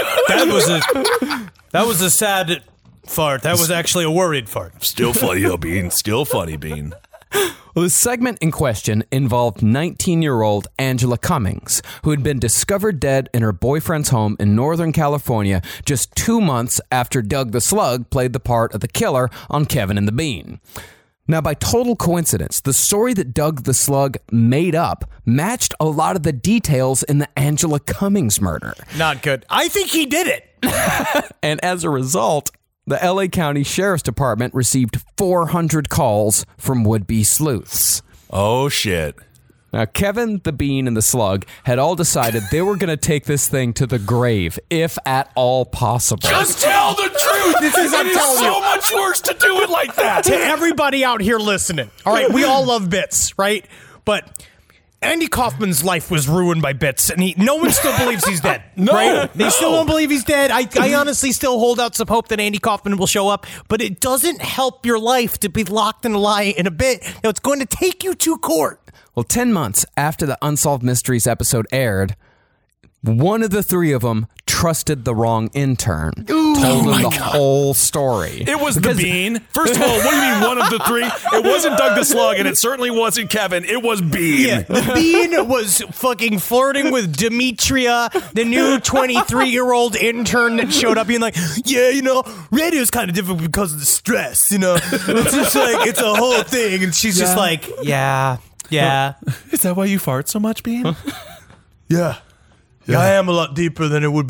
That was a sad fart. That was actually a worried fart. Still funny, though, Bean. Still funny, Bean. Well, the segment in question involved 19-year-old Angela Cummings, who had been discovered dead in her boyfriend's home in Northern California just 2 months after Doug the Slug played the part of the killer on Kevin and the Bean. Now, by total coincidence, the story that Doug the Slug made up matched a lot of the details in the Angela Cummings murder. Not good. I think he did it. And as a result, the LA County Sheriff's Department received 400 calls from would-be sleuths. Oh, shit. Now, Kevin, the Bean, and the Slug had all decided they were going to take this thing to the grave, if at all possible. Just tell the truth! It is so much worse to do it like that! To everybody out here listening, all right, we all love bits, right? But Andy Kaufman's life was ruined by bits, and no one still believes he's dead. They still don't believe he's dead. I honestly still hold out some hope that Andy Kaufman will show up, but it doesn't help your life to be locked in a lie in a bit. Now, it's going to take you to court. Well, 10 months after the Unsolved Mysteries episode aired, one of the three of them trusted the wrong intern. Told him the whole story. It was the Bean. First of all, what do you mean one of the three? It wasn't Doug the Slug, and it certainly wasn't Kevin. It was Bean. Yeah, the Bean was fucking flirting with Demetria, the new 23-year-old intern that showed up being like, yeah, radio's kind of different because of the stress, It's just it's a whole thing. And she's just like, yeah. Is that why you fart so much, Bean? Yeah. I am a lot deeper than it would be.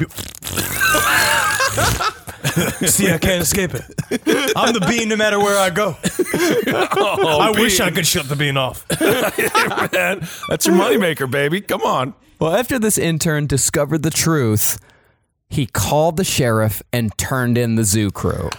See, I can't escape it. I'm the Bean no matter where I go. I wish I could shut the Bean off. Yeah, man. That's your moneymaker, baby. Come on. Well, after this intern discovered the truth, He called the sheriff and turned in the zoo crew.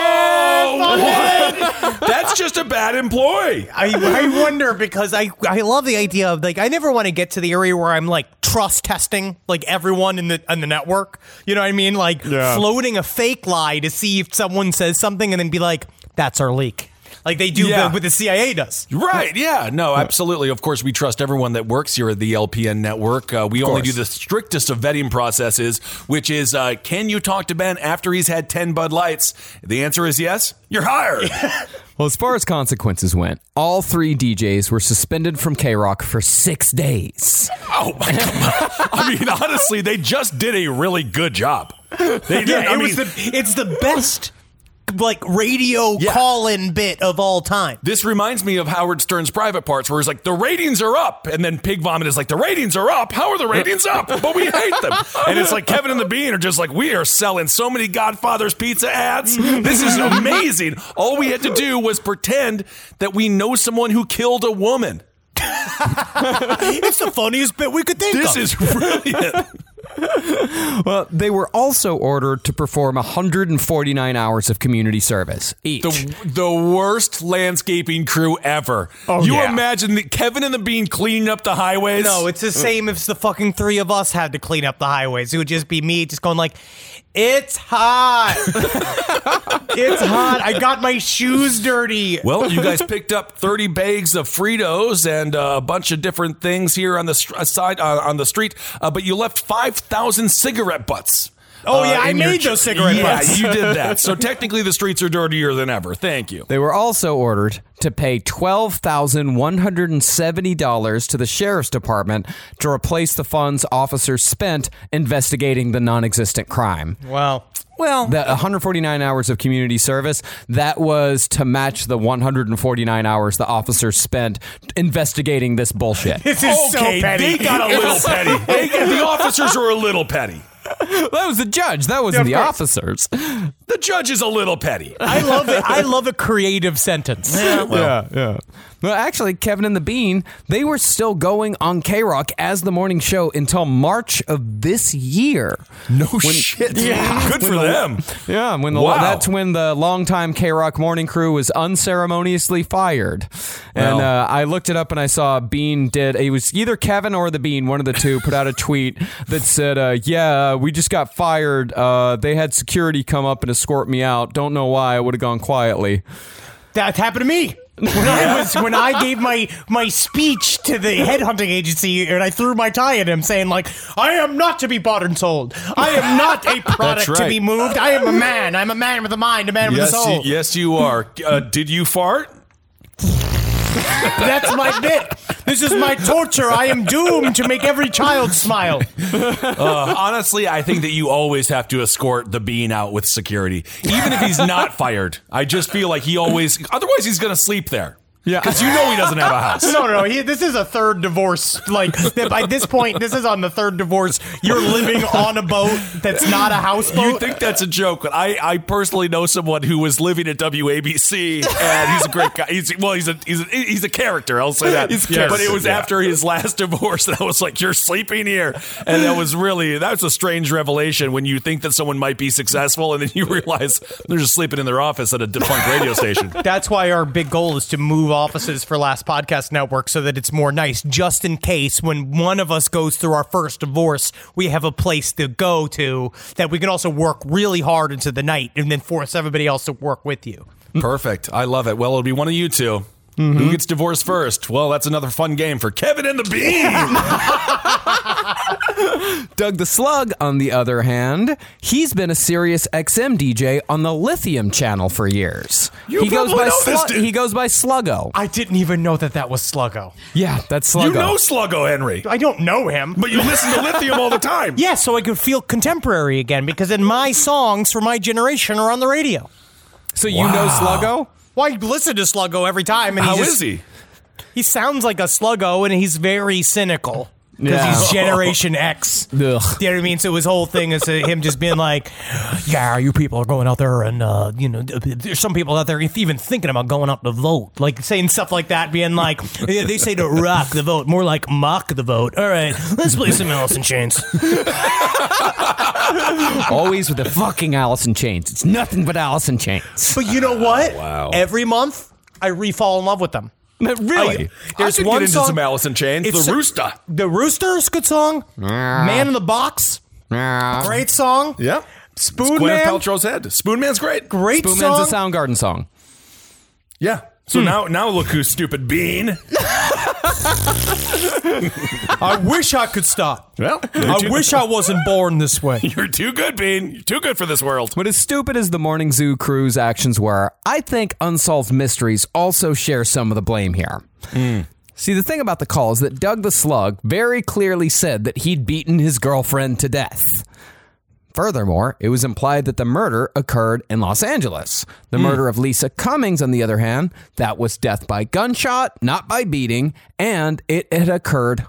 That's just a bad employee. I wonder, because I love the idea of, like, I never want to get to the area where I'm like trust testing like everyone in the network. You know what I mean? Like floating a fake lie to see if someone says something and then be like, that's our leak. Like they do what the CIA does. Right, yeah. No, absolutely. Of course, we trust everyone that works here at the LPN network. We only do the strictest of vetting processes, which is, can you talk to Ben after he's had 10 Bud Lights? The answer is yes. You're hired. Well, as far as consequences went, all 3 DJs were suspended from K-Rock for 6 days. Oh, my God. I mean, honestly, they just did a really good job. They did. It's the best like radio call-in bit of all time. This reminds me of Howard Stern's Private Parts, where he's like, the ratings are up. And then Pig Vomit is like, the ratings are up. How are the ratings up? But we hate them. And it's like Kevin and the Bean are just like, we are selling so many Godfather's Pizza ads. This is amazing. All we had to do was pretend that we know someone who killed a woman. It's the funniest bit we could think of. This is brilliant. Well, they were also ordered to perform 149 hours of community service each. The worst landscaping crew ever. Imagine Kevin and the Bean cleaning up the highways? No, it's the same if the fucking 3 of us had to clean up the highways. It would just be me just going like, it's hot. It's hot. I got my shoes dirty. Well, you guys picked up 30 bags of Fritos and a bunch of different things here on the side on the street, but you left 5,000 cigarette butts. Oh, yeah, I made those cigarette butts. Yeah, you did that. So technically the streets are dirtier than ever. Thank you. They were also ordered to pay $12,170 to the sheriff's department to replace the funds officers spent investigating the non-existent crime. Wow. Well, the 149 hours of community service, that was to match the 149 hours the officers spent investigating this bullshit. This is so petty. They got a little petty. The officers are a little petty. That was the judge. That wasn't the officers. The judge is a little petty. I love it. I love a creative sentence. Yeah. Well, actually, Kevin and the Bean, they were still going on K-Rock as the morning show until March of this year. Shit. Yeah. Good for them. Yeah. That's when the longtime K-Rock morning crew was unceremoniously fired. And I looked it up and I saw Bean it was either Kevin or the Bean, one of the two, put out a tweet that said, we just got fired. They had security come up and escort me out. Don't know why. I would have gone quietly. That happened to me. When I gave my speech to the headhunting agency and I threw my tie at him saying like, I am not to be bought and sold. I am not a product to be moved. I am a man. I'm a man with a mind, a man with a soul. Yes, you are. Did you fart? That's my bit. This is my torture. I am doomed to make every child smile. Honestly, I think that you always have to escort the Bean out with security. Even if he's not fired. I just feel like otherwise he's going to sleep there. Yeah, because you know he doesn't have a house. No. This is a third divorce. Like, by this point, this is on the third divorce. You're living on a boat that's not a houseboat. You think that's a joke, but I personally know someone who was living at WABC, and he's a great guy. He's a character. I'll say that. But it was after his last divorce that I was like, "You're sleeping here," and that was a strange revelation when you think that someone might be successful, and then you realize they're just sleeping in their office at a defunct radio station. That's why our big goal is to move offices for Last Podcast Network so that it's more nice, just in case when one of us goes through our first divorce, we have a place to go to that we can also work really hard into the night and then force everybody else to work with you. Perfect. I love it. Well, it'll be one of you two. Mm-hmm. Who gets divorced first? Well, that's another fun game for Kevin and the Bean. Doug the Slug, on the other hand, he's been a Sirius XM DJ on the Lithium channel for years. He goes by Sluggo. I didn't even know that was Sluggo. Yeah, that's Sluggo. You know Sluggo, Henry. I don't know him. But you listen to Lithium all the time. Yeah, so I could feel contemporary again because then my songs for my generation are on the radio. So you know Sluggo? Well, I listen to Sluggo every time. And How is he? He sounds like a Sluggo, and he's very cynical. because he's Generation X. Ugh. You know what I mean? So his whole thing is him just being like, yeah, you people are going out there and, there's some people out there even thinking about going out to vote. Like saying stuff like that, being like, they say to rock the vote, more like mock the vote. All right, let's play some Alice in Chains. Always with the fucking Alice in Chains. It's nothing but Alice in Chains. But you know what? Wow. Every month, I fall in love with them. Really? There's I could one get into song, some Alice in Chains. It's The Rooster. The Rooster is a good song. Man in the Box, great song. Yep. Spoon Gwyneth Man, Paltrow's head. Spoon Man's great. great Spoonman's song. a Soundgarden song. Yeah. So now look who's stupid, Bean. I wish I could stop. Well, I wish I wasn't born this way. you're too good, Bean. You're too good for this world. But as stupid as the Morning Zoo crew's actions were, I think Unsolved Mysteries also share some of the blame here. See, the thing about the call is that Doug the Slug very clearly said that he'd beaten his girlfriend to death. Furthermore, it was implied that the murder occurred in Los Angeles. The murder of Lisa Cummings, on the other hand, that was death by gunshot, not by beating, and it had occurred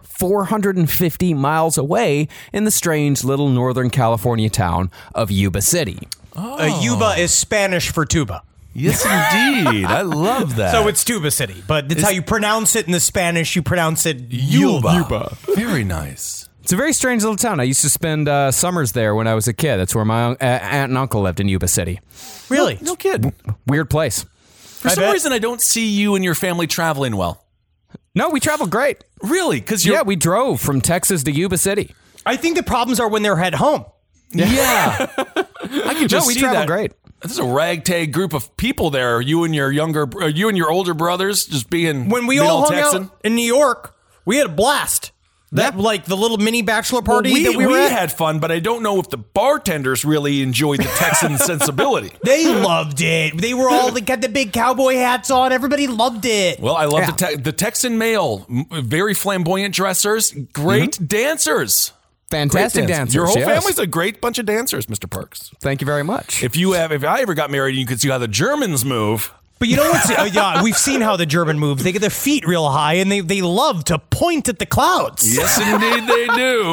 450 miles away in the strange little Northern California town of Yuba City. Yuba is Spanish for tuba. Yes, indeed. I love that. So it's Tuba City, but that's how you pronounce it in the Spanish. You pronounce it Yuba. Very nice. It's a very strange little town. I used to spend summers there when I was a kid. That's where my aunt and uncle lived, in Yuba City. Really? No kid. Weird place. For some reason, I don't see you and your family traveling well. No, we traveled great. Really? Because Yeah, we drove from Texas to Yuba City. I think the problems are when they're at home. Yeah. I can just we see traveled that. great. There's a ragtag group of people there. You and your older brothers just being When we being all hung Texan. out in New York, we had a blast. Like the little mini bachelor party that we were at. had fun, but I don't know if the bartenders really enjoyed the Texan sensibility. They loved it. They were all, they got the big cowboy hats on. Everybody loved it. Well, I love the Texan male, very flamboyant dressers, great dancers. Fantastic Great dancers. Your whole yes. family's a great bunch of dancers, Mr. Parks. Thank you very much. If I ever got married and you could see how the Germans move. But you know what's, yeah, we've seen how the German moves. They get their feet real high and they love to point at the clouds. Yes, indeed they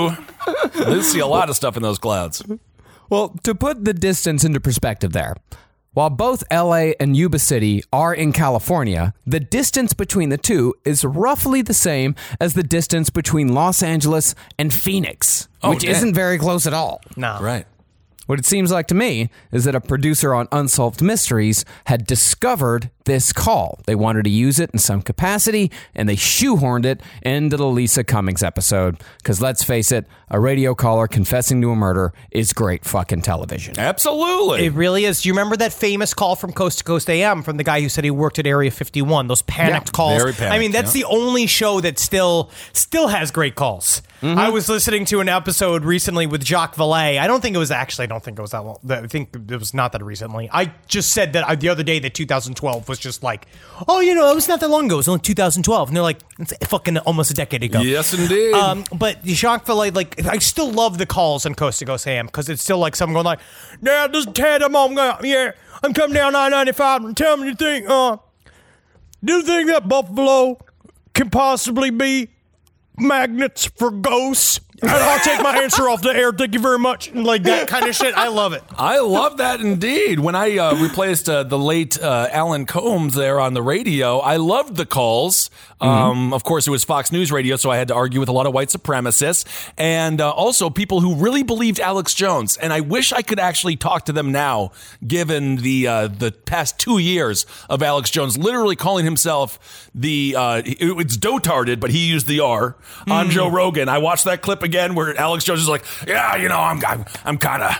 do. They see a lot of stuff in those clouds. Well, to put the distance into perspective there, while both LA and Yuba City are in California, the distance between the two is roughly the same as the distance between Los Angeles and Phoenix, which isn't very close at all. No. Right. What it seems like to me is that a producer on Unsolved Mysteries had discovered this call. They wanted to use it in some capacity, and they shoehorned it into the Lisa Cummings episode. Because let's face it, a radio caller confessing to a murder is great fucking television. Absolutely. It really is. Do you remember that famous call from Coast to Coast AM from the guy who said he worked at Area 51? Those panicked calls. very panicked, I mean, that's the only show that still has great calls. Mm-hmm. I was listening to an episode recently with Jacques Vallée. I don't think it was that long. I think it was not that recently. I just said that the other day that 2012 was just like, oh, it was not that long ago. It was only 2012. And they're like, it's fucking almost a decade ago. Yes, indeed. But Jacques Vallée, I still love the calls on Coast to Coast AM because it's still like someone going like, "Yeah, this is Ted. I'm coming down I-95 and tell me you think, do you think that Buffalo can possibly be magnets for ghosts?" And I'll take my answer off the air. Thank you very much. And like that kind of shit. I love it. I love that indeed. When I replaced the late Alan Combs there on the radio, I loved the calls. Of course, it was Fox News Radio, so I had to argue with a lot of white supremacists and also people who really believed Alex Jones. And I wish I could actually talk to them now, given the past 2 years of Alex Jones literally calling himself it's dotarded, but he used the R on Joe Rogan. I watched that clip again where Alex Jones is like, yeah, I'm kind of,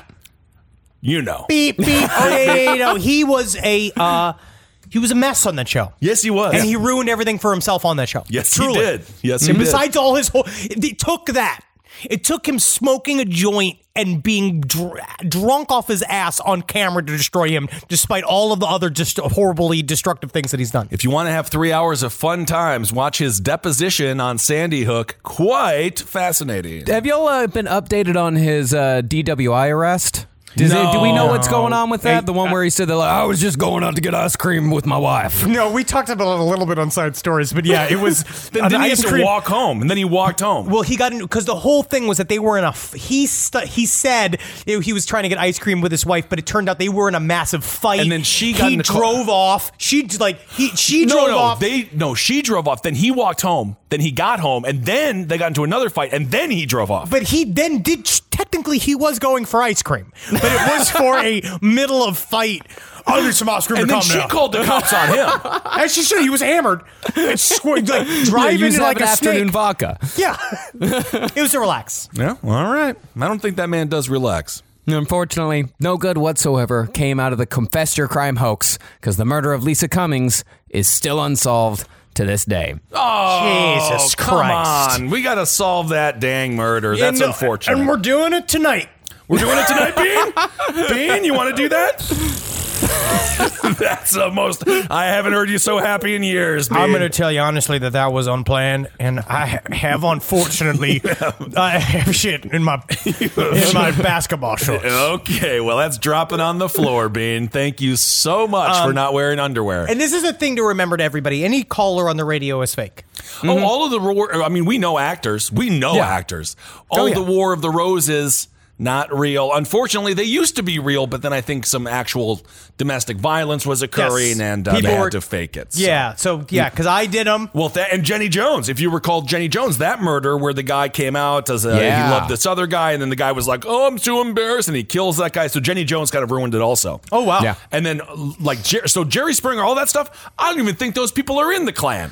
beep beep. Oh yeah. He was a mess on that show. Yes, he was, and he ruined everything for himself on that show. Yes, truly. he did. Yes, he and did. Besides all his it took that. It took him smoking a joint and being drunk off his ass on camera to destroy him, despite all of the other horribly destructive things that he's done. If you want to have 3 hours of fun times, watch his deposition on Sandy Hook. Quite fascinating. Have y'all been updated on his DWI arrest? Do we know what's going on with that? The one where he said that, like, I was just going out to get ice cream with my wife. No, we talked about it a little bit on Side Stories, but yeah, it was. Then he has to walk home, and then he walked home. Well, he got in because the whole thing was that they were in a. He said he was trying to get ice cream with his wife, but it turned out they were in a massive fight. And then she got in the car. drove off. She drove off. She drove off. Then he walked home. Then he got home, and then they got into another fight, and then he drove off. But he then did. Technically, he was going for ice cream, but it was for a middle of fight. I need some ice cream. And then she called the cops on him. As she should. He was hammered. It's like driving like a afternoon snake. Vodka. Yeah, it was to relax. Yeah, well, all right. I don't think that man does relax. Unfortunately, no good whatsoever came out of the Confess Your Crime hoax because the murder of Lisa Cummings is still unsolved to this day. Oh, Jesus come Christ. on. We got to solve that dang murder. That's unfortunate. And we're doing it tonight. We're doing it tonight, Bean? Bean, you want to do that? That's the most. I haven't heard you so happy in years, Bean. I'm going to tell you honestly that was unplanned, and I have unfortunately I have shit in my basketball shorts. Okay, well, that's dropping on the floor, Bean. Thank you so much for not wearing underwear. And this is a thing to remember to everybody. Any caller on the radio is fake. Oh, all of the war. I mean, we know actors. We know actors. All the War of the Roses. Not real. Unfortunately, they used to be real, but then I think some actual domestic violence was occurring, and they had to fake it. So. Because I did them. Well, and Jenny Jones, if you recall Jenny Jones, that murder where the guy came out as he loved this other guy, and then the guy was like, "Oh, I'm too embarrassed," and he kills that guy. So Jenny Jones kind of ruined it also. Oh, wow. Yeah. And then, so Jerry Springer, all that stuff, I don't even think those people are in the Klan.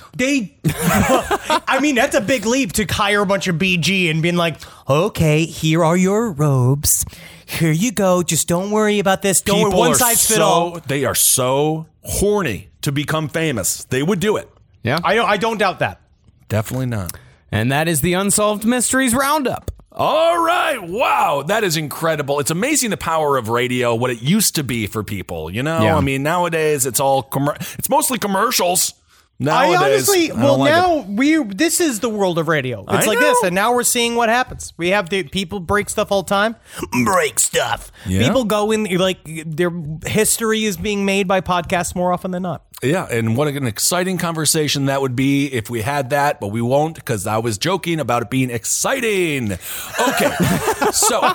I mean, that's a big leap to hire a bunch of BG and being like, okay, here are your robes. Here you go. Just don't worry about this. Don't worry. One size fit all. They are so horny to become famous. They would do it. Yeah. I don't doubt that. Definitely not. And that is the Unsolved Mysteries Roundup. All right. Wow. That is incredible. It's amazing the power of radio, what it used to be for people. You know, I mean, nowadays it's all it's mostly commercials. Nowadays, this is the world of radio. It's like this, and now we're seeing what happens. We have the people break stuff all the time. Break stuff. Yeah. People go in, like, their history is being made by podcasts more often than not. Yeah, and what an exciting conversation that would be if we had that, but we won't because I was joking about it being exciting. Okay, so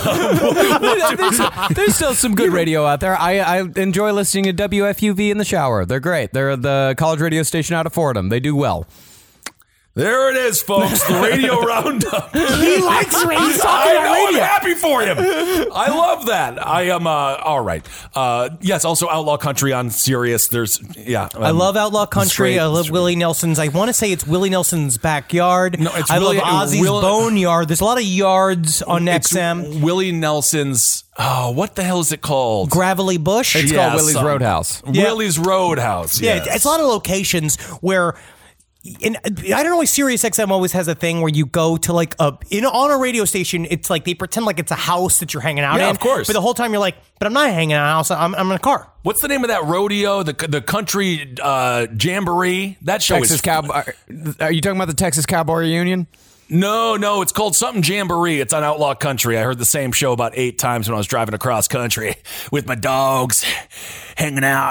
there's still some good radio out there. I enjoy listening to WFUV in the shower. They're great. They're the college radio station out of Fordham. They do well. There it is, folks. The radio roundup. He likes radio. I'm happy for him. I love that. I am all right. Yes, also Outlaw Country on Sirius. I love Outlaw Country. I love Willie Nelson's. I want to say it's Willie Nelson's backyard. No, it's I love Ozzy's Boneyard. There's a lot of yards on XM. Willie Nelson's. Oh, what the hell is it called? Gravelly Bush. It's called Willie's Roadhouse. Yeah. Willie's Roadhouse. Yeah, it's a lot of locations where. And I don't know why Sirius XM always has a thing where you go to like on a radio station. It's like they pretend like it's a house that you're hanging out in. Yeah, of course. But the whole time you're like, but I'm not hanging out in a house. I'm in a car. What's the name of that rodeo? The country jamboree. That show Texas Cowboy. Are you talking about the Texas Cowboy Reunion? No, it's called something Jamboree. It's on Outlaw Country. I heard the same show about 8 times when I was driving across country with my dogs, hanging out,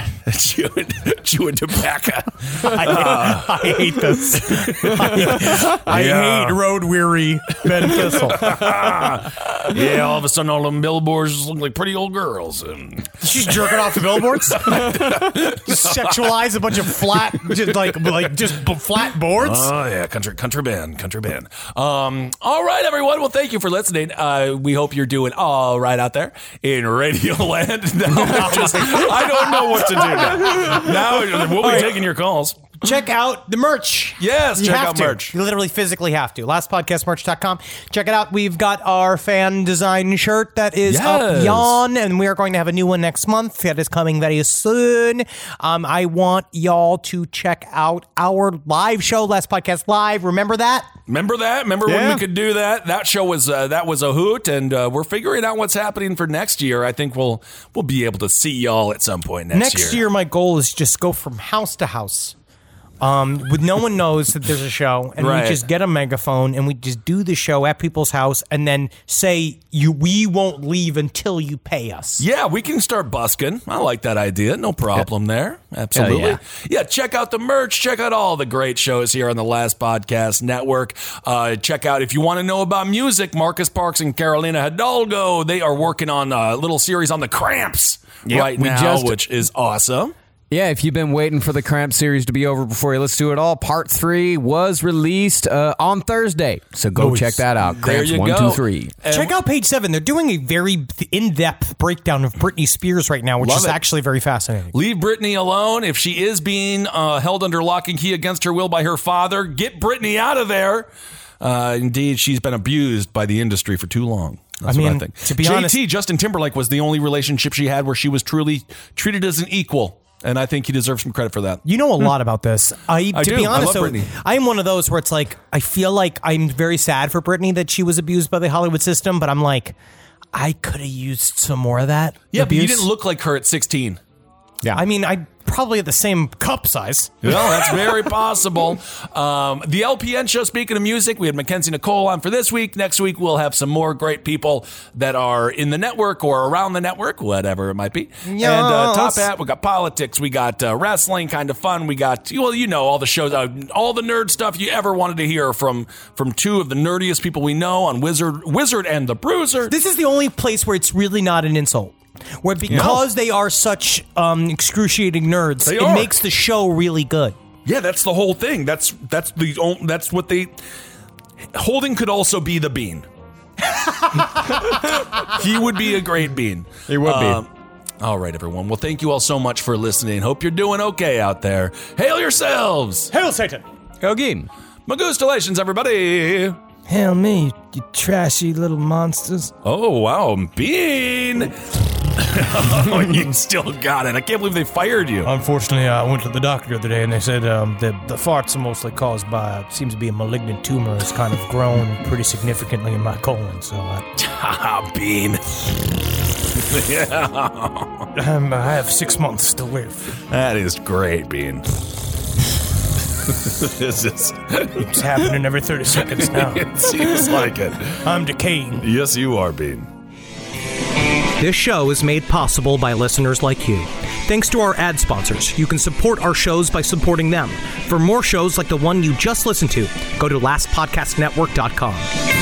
chewing tobacco. I hate this. I hate road-weary Ben Kissel. Yeah, all of a sudden all them billboards just look like pretty old girls. She's jerking off the billboards? Sexualize a bunch of flat, just flat boards? Oh, yeah, country band. All right, everyone. Well, thank you for listening. We hope you're doing all right out there in Radio Land. I don't know what to do now. We'll be taking your calls. Check out the merch. Yes, check out merch. You literally physically have to. Lastpodcastmerch.com. Check it out. We've got our fan design shirt that is up yon, and we are going to have a new one next month. That is coming very soon. I want y'all to check out our live show, Last Podcast Live. Remember that? Remember when we could do that? That show was a hoot, and we're figuring out what's happening for next year. I think we'll be able to see y'all at some point next year. Next year, my goal is just go from house to house with no one knows that there's a show, and we just get a megaphone and we just do the show at people's house, and then say we won't leave until you pay us. Yeah, we can start busking. I like that idea. No problem there. Absolutely. Yeah, check out the merch. Check out all the great shows here on the Last Podcast Network. Check out, if you want to know about music, Marcus Parks and Carolina Hidalgo, they are working on a little series on the Cramps right now, which is awesome. Yeah, if you've been waiting for the Cramp series to be over before you listen to it all, Part 3 was released on Thursday. So go check that out. Cramps 1, 2, 3. Check out page 7. They're doing a very in-depth breakdown of Britney Spears right now, which is actually very fascinating. Leave Britney alone. If she is being held under lock and key against her will by her father, get Britney out of there. Indeed, she's been abused by the industry for too long. That's what I think. To be honest, Justin Timberlake was the only relationship she had where she was truly treated as an equal. And I think he deserves some credit for that. You know a lot about this. To be honest, I love Britney. I'm one of those where it's like, I feel like I'm very sad for Britney that she was abused by the Hollywood system, but I'm like, I could have used some more of that. Yeah, abuse. But you didn't look like her at 16. Yeah. I mean, I probably at the same cup size. Well, that's very possible. The LPN show, speaking of music, we had Mackenzie Nicole on for this week. Next week, we'll have some more great people that are in the network or around the network, whatever it might be. Yes. And top hat, we got politics, we got wrestling, kind of fun. We got, well, you know, all the shows, all the nerd stuff you ever wanted to hear from two of the nerdiest people we know on Wizard and the Bruiser. This is the only place where it's really not an insult. Where because they are such excruciating nerds, it makes the show really good. Yeah, that's the whole thing. That's what they. Holden could also be the Bean. He would be a great Bean. He would be. All right, everyone. Well, thank you all so much for listening. Hope you're doing okay out there. Hail yourselves. Hail Satan. Go Geen. Magustalations, everybody. Hail me, you trashy little monsters. Oh, wow. Bean. Oh, you still got it. I can't believe they fired you. Unfortunately, I went to the doctor the other day, and they said the farts are mostly caused by, seems to be a malignant tumor has kind of grown pretty significantly in my colon. So, Bean. I have 6 months to live. That is great, Bean. It's happening every 30 seconds now. It seems like it. I'm decaying. Yes, you are, Bean. This show is made possible by listeners like you. Thanks to our ad sponsors, you can support our shows by supporting them. For more shows like the one you just listened to, go to lastpodcastnetwork.com.